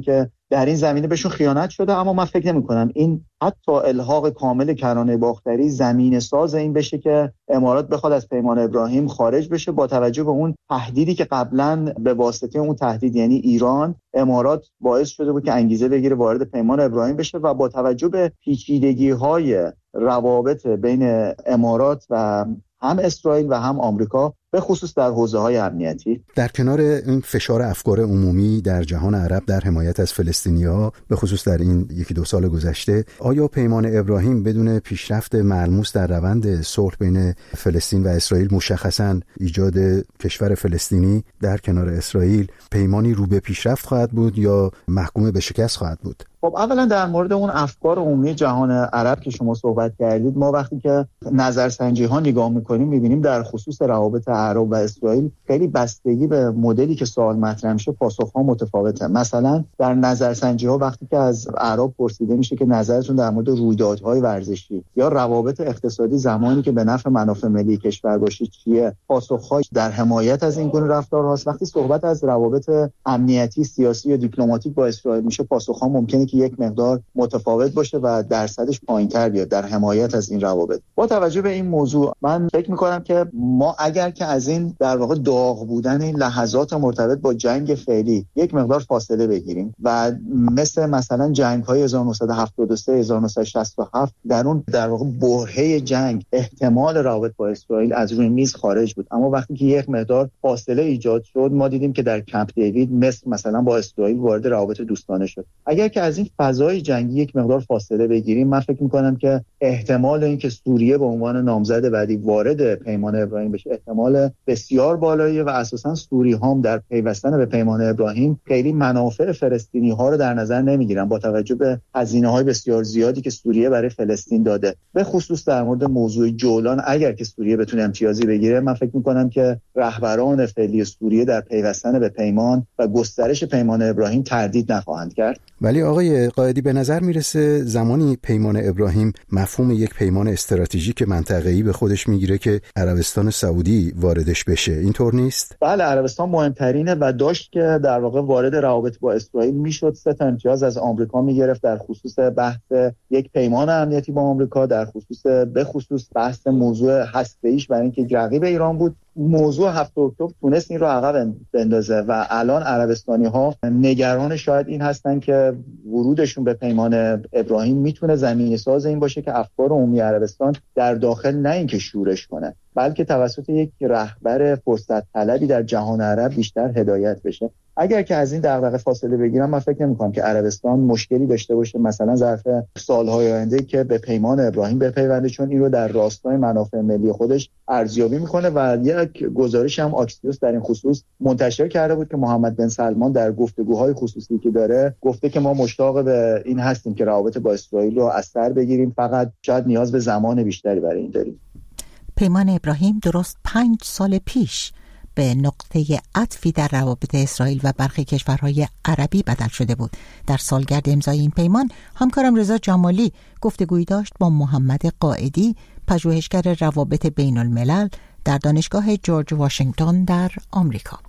در این زمینه بهشون خیانت شده. اما من فکر نمی‌کنم این حتی الحاق کامل کرانه باختری زمینه ساز این بشه که امارات بخواد از پیمان ابراهیم خارج بشه، با توجه به اون تهدیدی که قبلا به واسطه اون تهدید یعنی ایران امارات باعث شده بود که انگیزه بگیره وارد پیمان ابراهیم بشه و با توجه به پیچیدگی‌های روابط بین امارات و هم اسرائیل و هم آمریکا به خصوص در حوزه‌های امنیتی. در کنار این فشار افکار عمومی در جهان عرب در حمایت از فلسطینی‌ها به خصوص در این یکی دو سال گذشته، آیا پیمان ابراهیم بدون پیشرفت ملموس در روند صلح بین فلسطین و اسرائیل، مشخصاً ایجاد کشور فلسطینی در کنار اسرائیل، پیمانی رو به پیشرفت خواهد بود یا محکوم به شکست خواهد بود؟ خب اولا در مورد اون افکار عمومی جهان عرب که شما صحبت کردید، ما وقتی که نظرسنجی ها نگاه میکنیم میبینیم در خصوص روابط عرب و اسرائیل خیلی بستگی به مدلی که سوال مطرح میشه پاسخ ها متفاوته. مثلا در نظرسنجی ها وقتی که از عرب پرسیده میشه که نظرتون در مورد رویدادهای ورزشی یا روابط اقتصادی زمانی که به نفع منافع ملی کشور باشه چیه، پاسخ ها در حمایت از این گونه رفتارهاست. وقتی صحبت از روابط امنیتی، سیاسی یا دیپلماتیک با اسرائیل میشه، پاسخ ها ممکنه که یک مقدار متفاوت باشه و درصدش پایین‌تر بیاد در حمایت از این روابط. با توجه به این موضوع من فکر می‌کنم که ما اگر که از این در واقع داغ بودن این لحظات مرتبط با جنگ فعلی یک مقدار فاصله بگیریم و مثل مثلا جنگ‌های هزار و نهصد و هفتاد و سه هزار و نهصد و شصت و هفت در اون در واقع برهه جنگ احتمال روابط با اسرائیل از روی میز خارج بود، اما وقتی که یک مقدار فاصله ایجاد شد ما دیدیم که در کمپ دیوید مصر مثلا با اسرائیل وارد روابط دوستانه شد. اگر که از این فضای جنگی یک مقدار فاصله بگیریم، من فکر می‌کنم که احتمال اینکه سوریه به عنوان نامزد بعدی وارد پیمان ابراهیم بشه احتمال بسیار بالاییه و اساساً سوری‌ها هم در پیوستن به پیمان ابراهیم خیلی منافع فلسطینی‌ها رو در نظر نمی‌گیرن با توجه به هزینه‌های بسیار زیادی که سوریه برای فلسطین داده. به خصوص در مورد موضوع جولان اگر که سوریه بتونه امتیازی بگیره، من فکر می‌کنم که رهبران فعلی سوریه در پیوستن به پیمان و گسترش پیمان ابراهیم تردید نخواهند کرد. ولی آقای قائدی به نظر میرسه زمانی پیمان ابراهیم مفهوم یک پیمان استراتژیک منطقه‌ای به خودش میگیره که عربستان سعودی واردش بشه، اینطور نیست؟ بله، عربستان مهمترینه و داشت که در واقع وارد روابط با اسرائیل میشد، سه تا امتیاز از آمریکا میگرفت در خصوص بحث یک پیمان امنیتی با آمریکا، در خصوص به خصوص بحث موضوع هسته‌ایش برای اینکه رقیب ایران بود. موضوع هفتم اکتبر تونست این رو عقب بندازه و الان عربستانی‌ها نگران شاید این هستن که ورودشون به پیمان ابراهیم میتونه زمینه ساز این باشه که افکار عمومی عربستان در داخل نه اینکه شورش کنه، بلکه توسط یک رهبر فرصت طلبی در جهان عرب بیشتر هدایت بشه. اگر که از این دغدغه فاصله بگیرم، من فکر نمی‌کنم که عربستان مشکلی داشته باشه مثلا ظرف سال‌های آینده که به پیمان ابراهیم بپیونده، چون این رو در راستای منافع ملی خودش ارزیابی میکنه و یک گزارش هم آکسیوس در این خصوص منتشر کرده بود که محمد بن سلمان در گفتگوهای خصوصی که داره گفته که ما مشتاق به این هستیم که روابط با اسرائیل رو از سر بگیریم، فقط شاید نیاز به زمان بیشتری برای این داریم. پیمان ابراهیم درست پنج سال پیش به نقطه عطفی در روابط اسرائیل و برخی کشورهای عربی بدل شده بود. در سالگرد امضای این پیمان همکارم رضا جمالی گفتگویی داشت با محمد قائدی، پژوهشگر روابط بین الملل در دانشگاه جورج واشنگتن در آمریکا.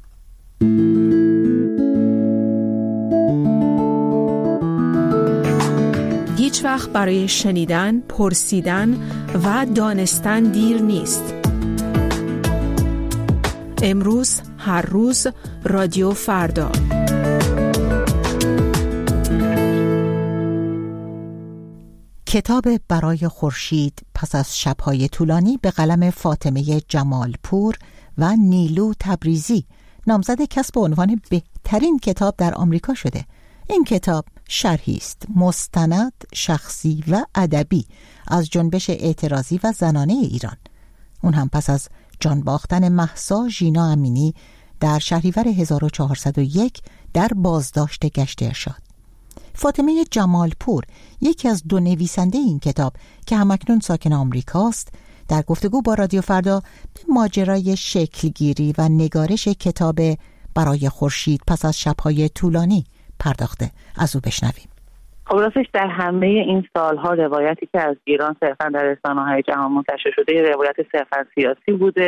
هیچ وقت برای شنیدن، پرسیدن و دانستن دیر نیست. امروز، هر روز، رادیو فردا. کتاب برای خورشید پس از شب‌های طولانی به قلم فاطمه جمالپور و نیلو تبریزی نامزد کسب عنوان بهترین کتاب در آمریکا شده. این کتاب شرحی است مستند، شخصی و ادبی از جنبش اعتراضی و زنانه ایران، اون هم پس از جان باختن مهسا ژینا امینی در شهریور هزار و چهارصد و یک در بازداشت گشت ارشاد. فاطمه جمالپور یکی از دو نویسنده این کتاب که همکنون ساکن آمریکاست، در گفتگو با رادیو فردا به ماجرای شکلگیری و نگارش کتاب برای خورشید پس از شب‌های طولانی پرداخته. از او بشنویم. خب راستش در همه این سالها روایتی که از ایران صرفا در رسانه‌های جهان منتشر شده یه روایت صرفا سیاسی بوده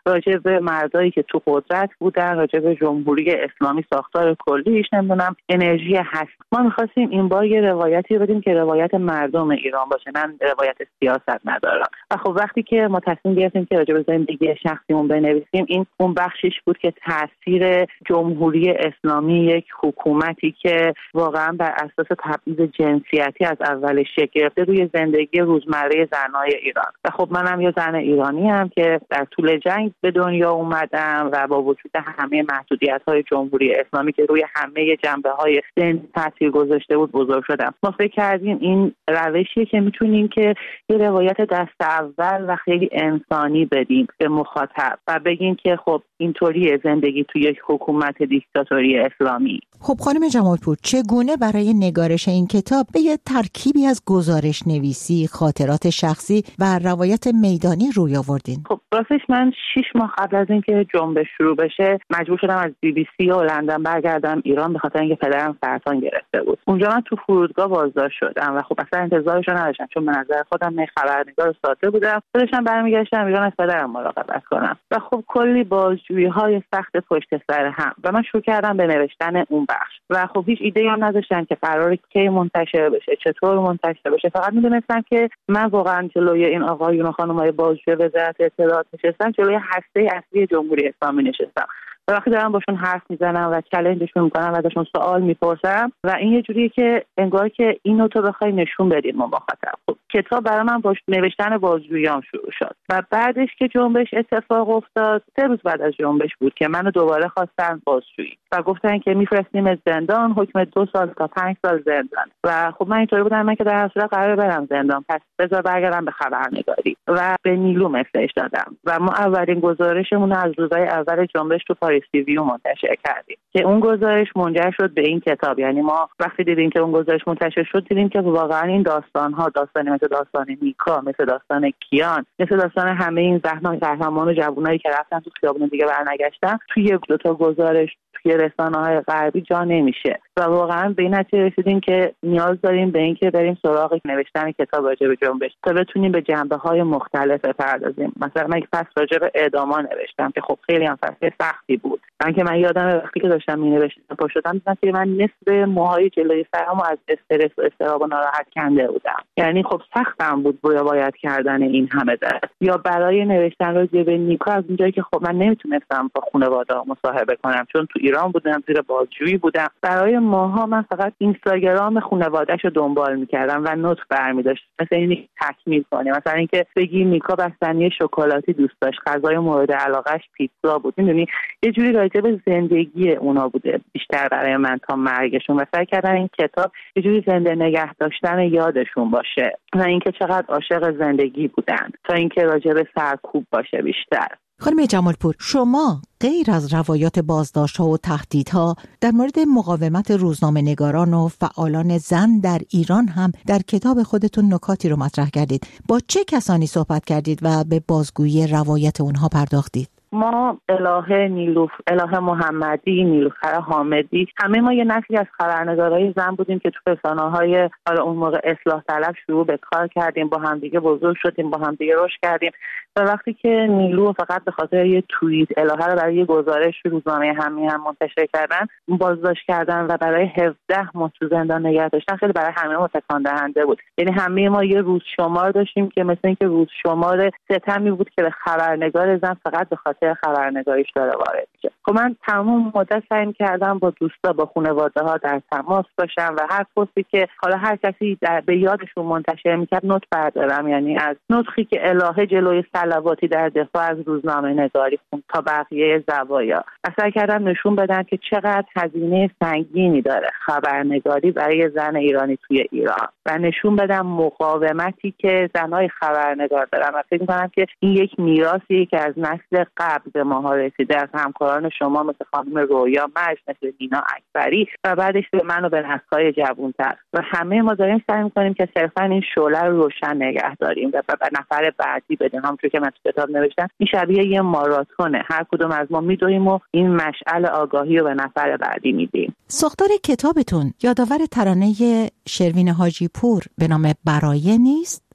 راجع به مردایی که تو قدرت بودن، راجع به جمهوری اسلامی ساختار کلیش، نمیدونم انرژی هست. ما می‌خواستیم این بار یه روایتی بدیم که روایت مردم ایران باشه، نه روایت سیاست مداران. و خب وقتی که ما تصمیم گرفتیم که راجع به زندگی شخصیمون بنویسیم، این اون بخشش بود که تاثیر جمهوری اسلامی، یک حکومتی که واقعا بر اساس تبعیض جنسیتی از اولش شکل گرفته، روی زندگی روزمره زنای ایران. و خب منم یه زن ایرانی ام که در طول جنگ به دنیا اومدم و با وجود همه محدودیت‌های جمهوری اسلامی که روی همه جنبه‌های زندگی تاثیر گذاشته بود بزرگ شدم. ما فکر کردیم این روشیه که میتونیم که یه روایت دست اول و خیلی انسانی بدیم به مخاطب و بگیم که خب اینطوریه زندگی توی یک حکومت دیکتاتوری اسلامی. خب خانم جمالپور، چگونه برای نگارش این کتاب به یه ترکیبی از گزارش نویسی، خاطرات شخصی و روایت میدانی روی آوردین؟ خب راستش من شش ماه قبل از اینکه جنبش شروع بشه مجبور شدم از بی بی سی و لندن برگردم ایران، به خاطر اینکه پدرم سرطان گرفته بود. اونجا من تو فرودگاه بازداشت شدم و خب اصلا انتظارش رو نداشتم، چون به نظر خودم من خبرنگار ساده بودم. خودشم برمیگشتم ایران از پدرم مراقبت کنم و خب کلی بازجویی‌های سخت پشت سر هم و من شروع کردم به نوشتن اون بخش و خب هیچ ایده‌ای هم نداشتم که قراره کی منتشر بشه، چطور منتشر بشه. فقط می‌دونستم که من واقعا جلوی این آقایون و خانم‌های بازجوی وزارت اطلاعات نشستم، جلوی هسته اصلی جمهوری اسلامی نشستم و وقتی دارم باشون حرف میزنم و چالنجشون میکنم و ازشون سوال میپرسم و این یه جوریه که انگار که اینو تو بخوای نشون بدید ما مخاطب. خب کتاب برای من با نوشتن بازجوییام شروع شد و بعدش که جنبش اتفاق افتاد، سه روز بعد از جنبش بود که منو دوباره خواستن بازجویی و گفتن که میفرستیم زندان، حکم دو سال تا پنج سال زندان. و خب من اینطوری بودم من که در اصل قرار برم زندان، پس بذار برگردم به خبرنگاری و به نیلو مسیج دادم و ما اولین گزارشمون از روزهای اول جنبش تو پاریس ریویو منتشر کردیم که اون گزارش منجر شد به این کتاب. یعنی ما وقتی دیدیم که اون گزارش منتشر شد دیدیم که واقعا این داستان‌ها، داستانی مثل داستان نیکا، مثل داستان کیان، مثل داستان همه این زحمت قهرمان و جوانایی که رفتن تو خیابون دیگه برنگشتن، توی دو تا گزارش توی رسانه‌های غربی جا نمیشه و واقعا به این نتیجه رسیدیم که نیاز داریم به این که بریم سراغ نوشتن کتاب راجع به جنبش تا بتونیم به جنبه‌های مختلف بپردازیم. مثلا من یک فصل راجع به اعداما نوشتم که خب خیلی هم فصل سختی بود. من که من یادم وقتی که داشتم می‌نوشتم پا شدم دیدم که من نصف موهای جلوی سرمو از استرس و اضطراب و ناراحت کنده بودم. یعنی خب سختم بود روایت کردن این همه درس. یا برای نوشتن راجع به نیکا از اونجایی که خب من نمیتونستم با خانواده مصاحبه کنم چون تو ایران بودم، زیر بازجویی بودم، برای ماها من فقط اینستاگرام خانواده‌شو دنبال می‌کردم و نوت برمی‌داشتم مثلا اینکه تکمیل کنه، مثلا اینکه بگی نیکا بستنی شکلاتی دوست داشت، غذای مورد علاقه‌اش پیتزا بود. می‌دونی یه جوری راجع به زندگی اونا بوده بیشتر برای من تا مرگشون و سعی کردم این کتاب یه جوری زنده نگه داشتن یادشون باشه و اینکه چقدر عاشق زندگی بودن تا اینکه راجع به سرکوب باشه بیشتر. خانم جمالپور، شما غیر از روایات بازداشت‌ها و تهدیدها در مورد مقاومت روزنامه‌نگاران و فعالان زن در ایران هم در کتاب خودتون نکاتی رو مطرح کردید. با چه کسانی صحبت کردید و به بازگویی روایت اونها پرداختید؟ ما الهه نیلوف، الهه محمدی، نیلوفر حامدی، همه ما یه نسلی از خبرنگارای زن بودیم که تو رسانه‌های حالا اون موقع اصلاح طلب شروع به کار کردیم، با همدیگه بزرگ شدیم، با همدیگه رشد کردیم و وقتی که نیلو فقط به خاطر یه توییت الهه رو برای یه گزارش روزنامه همین هم منتشر کردن، بازداشت کردن و برای هفده ماه تو زندان نگه داشتن، خیلی برای همه ما تکان دهنده بود. یعنی همه ما یه روز شمار داشتیم که مثل اینکه روز شمار ستمی بود که به خبرنگار زن فقط به خاطر خبرنگاریش داره وارد میشه. خب من تمام مدت سعی کردم با دوستا، با خانواده ها در تماس باشم و هر پستی که حالا هر کسی در به یادشون منتشر میکرد نوت بردارم، یعنی از نطقی که الهه جلوی صلواتی در دفاع از روزنامه نگاری خون تا بقیه زوایا و سعی کردم نشون بدم که چقدر هزینه سنگینی داره خبرنگاری برای زن ایرانی توی ایران و نشون بدم مقاومتی که زنای خبرنگار دارن و فکر می‌کنم که این یک میراثی که از نسل قبل به ماها رسیده، از همکاران شما مثل خانم رویا مجد، مثل دینا اکبری و بعدش به من و به نسل‌های جوان‌تر و همه ما داریم سعی می‌کنیم که صرفاً این شعله رو روشن نگه داریم و به نفر بعدی بدیم. همونطور که من تو کتاب نوشتم این شبیه یه ماراتونه، هر کدوم از ما می‌دویم و این مشعل آگاهی رو به نفر بعدی میدیم. ساختار کتابتون یادآور ترانه شروین حاجی پور به نام برایه نیست؟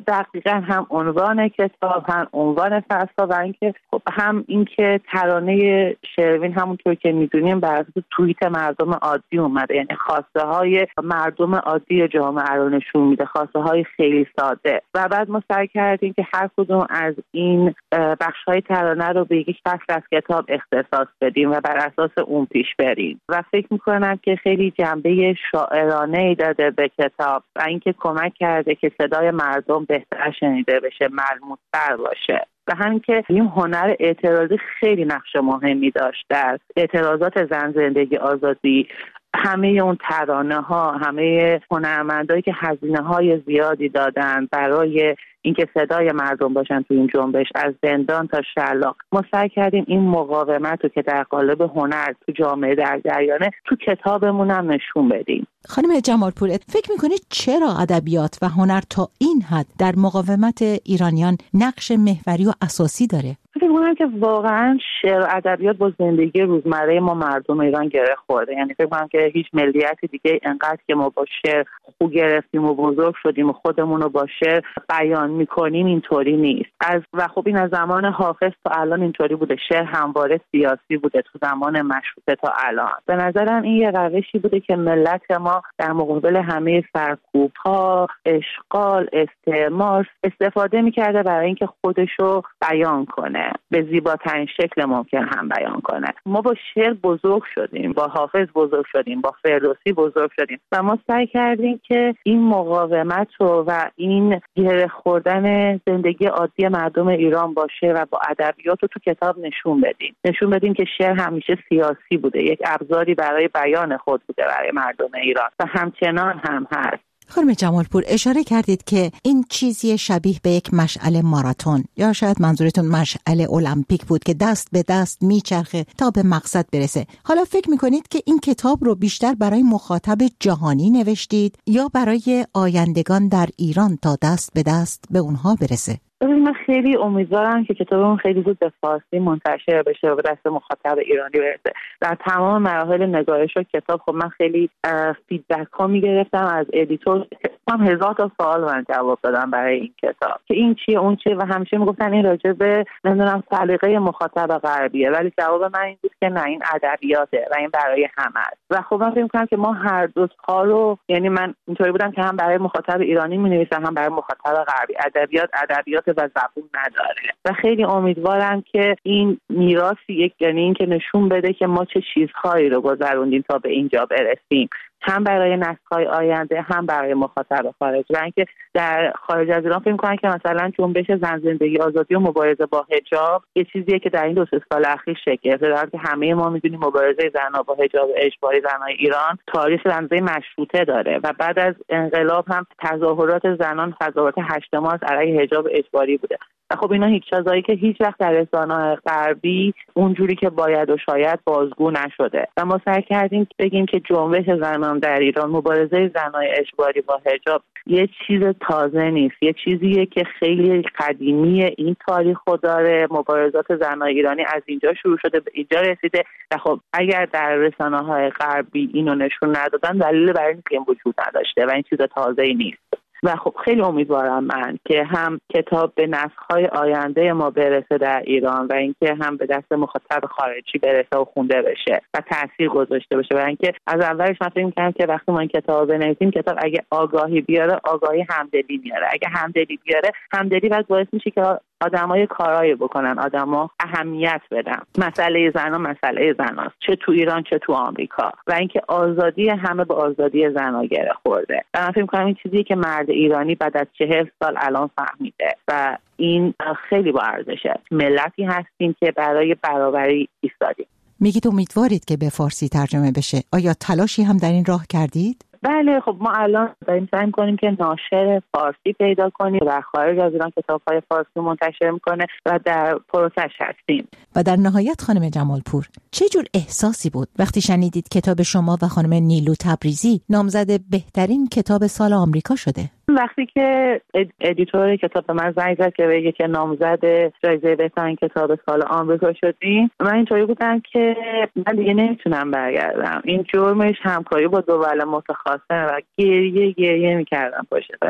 دقیقاً هم عنوان کتاب، هم عنوان فصل و اینکه خب هم اینکه ترانه شروین همونطور که میدونیم بر اساس توییت مردم عادی اومده، یعنی خواسته های مردم عادی جامعه رو نشون میده، خواسته های خیلی ساده. و بعد ما سعی کردیم که هر کدوم از این بخش های ترانه رو به یک فصل از کتاب اختصاص بدیم و بر اساس اون پیش بریم و فکر میکنم که خیلی جنبه شاعرانه ای داده به کتاب و اینکه کمک کرده که صدای مردم بهتر شنیده بشه، ملموس‌تر باشه. و همین که این هنر اعتراضی خیلی نقش مهمی داشت در اعتراضات زن زندگی آزادی. همه اون ترانه ها، همه هنرمندایی که هزینه های زیادی دادن برای اینکه صدای مردم باشن تو این جنبش، از زندان تا شلاق، ما سعی کردیم این مقاومت رو که در قالب هنر تو جامعه در جریانه تو کتابمون هم نشون بدیم. خانم جمالپور، فکر میکنید چرا ادبیات و هنر تا این حد در مقاومت ایرانیان نقش محوری و اساسی داره؟ فکر می‌کنم که واقعا شعر و ادبیات با زندگی روزمره ما مردم ایران گره خورده. یعنی فکر می‌کنم که هیچ ملیت دیگه انقدر که ما با شعر خو گرفتیم و بزرگ شدیم و خودمون رو با شعر بیان می‌کنیم اینطوری نیست. از و خب این از زمان حافظ تا الان اینطوری بوده. شعر همواره سیاسی بوده تو زمان مشروطه تا الان. به نظرم این یه روشی بوده که ملت ما در مقابل همه سرکوب‌ها، اشغال، استعمار استفاده می‌کرده برای اینکه خودشو بیان کنه، به زیباترین شکل ممکن هم بیان کنه. ما با شعر بزرگ شدیم، با حافظ بزرگ شدیم، با فردوسی بزرگ شدیم و ما سعی کردیم که این مقاومت رو و این گره خوردن زندگی عادی مردم ایران با شعر و با ادبیات رو تو کتاب نشون بدیم. نشون بدیم که شعر همیشه سیاسی بوده، یک ابزاری برای بیان خود بوده برای مردم ایران و همچنان هم هست. خانم جمالپور، اشاره کردید که این چیزی شبیه به یک مشعل ماراتون یا شاید منظورتون مشعل المپیک بود که دست به دست میچرخه تا به مقصد برسه. حالا فکر میکنید که این کتاب رو بیشتر برای مخاطب جهانی نوشتید یا برای آیندگان در ایران تا دست به دست به اونها برسه؟ من خیلی امیدوارم که کتابمون خیلی زود به فارسی منتشر بشه و به دست مخاطب ایرانی برسه. در تمام مراحل نگارش و کتاب خب من خیلی فیدبک ها میگرفتم از ادیتور، هم هزار تا سوال من جواب دادم برای این کتاب که این چیه اون چیه و همیشه میگفتن این راجع به نمیدونم سلیقه مخاطب غربیه، ولی جواب من این بود که نه، این ادبیاته و این برای همه است. و خب من فکر می‌کنم که ما هر دو تا رو، یعنی من اینطوری بودم که هم برای مخاطب ایرانی می‌نویسم هم برای مخاطب غربی. ادبیات ادبیات و زبون نداره و خیلی امیدوارم که این میراثی یک یعنی این که نشون بده که ما چه چیزهایی رو گذروندیم تا به اینجا برسیم، هم برای نسل‌های آینده هم برای مخاطب خارج. و اینکه در خارج از ایران فکر می‌کنن که مثلا جنبش زن زندگی آزادی و مبارزه با حجاب یه چیزیه که در این دو سه سال اخیر شکل گرفته، در حالی که همه ما می‌دونیم مبارزه زن‌ها با حجاب اجباری زن‌های ایران تاریخ رمزی مشروطه داره و بعد از انقلاب هم تظاهرات زنان تظاهرات هشت مارس علیه حجاب اجباری بوده. و خب اینا هیچ چیزایی که هیچ وقت در رسانه‌های غربی اونجوری که باید و شاید بازگو نشده و ما سعی کردیم بگیم که جنبش زنان در ایران، مبارزه زنای اجباری با حجاب یه چیز تازه نیست، یه چیزیه که خیلی قدیمیه، این تاریخو داره، مبارزات زنای ایرانی از اینجا شروع شده به اینجا رسیده و خب اگر در رسانه‌های غربی اینو نشون ندادن دلیل برای اینکه این وجود نداشته و این چیز تازه‌ای نیست. و خب خیلی امیدوارم من که هم کتاب به نسل‌های آینده ما برسه در ایران و اینکه هم به دست مخاطب خارجی برسه و خونده بشه و تاثیر گذاشته باشه. و اینکه از اولش من فکر می‌کردم که وقتی ما این کتاب بنویسیم، کتاب اگه آگاهی بیاره، آگاهی همدلی میاره. اگه همدلی بیاره، همدلی بعد باعث میشه که آدمای کارایی بکنن، آدما اهمیت بدن. مسئله زنا مسئله زناست، چه تو ایران چه تو آمریکا. و اینکه آزادی همه به آزادی زنا گره خورده. و من فکر می‌کنم این چیزیه که مرد ایرانی بعد از چهل سال الان فهمیده و این خیلی با ارزشه. ملتی هستیم که برای برابری ایستادیم. میگید امیدوارید که به فارسی ترجمه بشه. آیا تلاشی هم در این راه کردید؟ بله، خب ما الان داریم سعی می‌کنیم که ناشر فارسی پیدا کنیم و خارج از ایران کتاب‌های فارسی منتشر می‌کنه و در پروسش هستیم. و در نهایت خانم جمالپور، چه جور احساسی بود وقتی شنیدید کتاب شما و خانم نیلو تبریزی نامزد بهترین کتاب سال آمریکا شده؟ وقتی که ادیتور کتاب به من زنگ زد که بگه که نامزد جایزه بهترین کتاب سال آمریکا شدیم، من اینطوری بودم که من دیگه نمیتونم برگردم. این جرمش همکاری با دول متخاصم و گریه گریه میکردم پشت تلفن.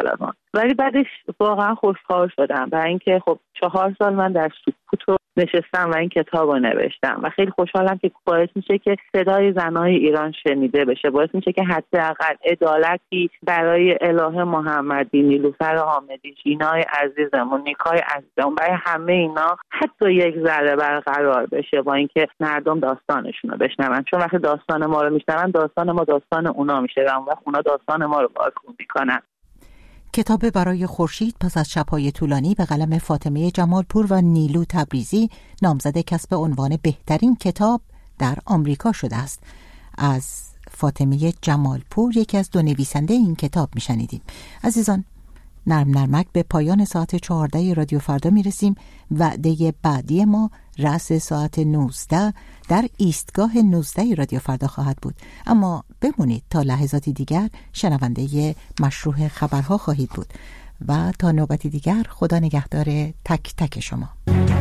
ولی بعدش واقعا خوشحال شدم برای اینکه خب چهار سال من در سکوت نشستم و این کتاب رو نوشتم و خیلی خوشحالم که باعث میشه که صدای زنای ایران شنیده بشه، باعث میشه که حداقل عدالتی برای الهه محمدی، نیلوفر حامدی، ژینای عزیزمون، نیکای عزیزمون، برای همه اینا حتی یک ذره برقرار بشه با اینکه مردم داستانشون رو بشنون. چون وقتی داستان ما رو میشنون داستان ما داستان اونا میشه و اون وقت اونا داستان ما رو بازگو میکنن. کتاب برای خورشید پس از شب‌های طولانی به قلم فاطمه جمالپور و نیلو تبریزی نامزد کسب عنوان بهترین کتاب در آمریکا شده است. از فاطمه جمالپور، یکی از دو نویسنده این کتاب، میشنیدیم. عزیزان، نرم نرمک به پایان ساعت چهارده رادیو فردا میرسیم. وعده بعدی ما رأس ساعت نوزده در ایستگاه نوزده رادیو فردا خواهد بود، اما بمونید تا لحظاتی دیگر شنونده مشروح خبرها خواهید بود و تا نوبتی دیگر خدا نگهدار تک تک شما.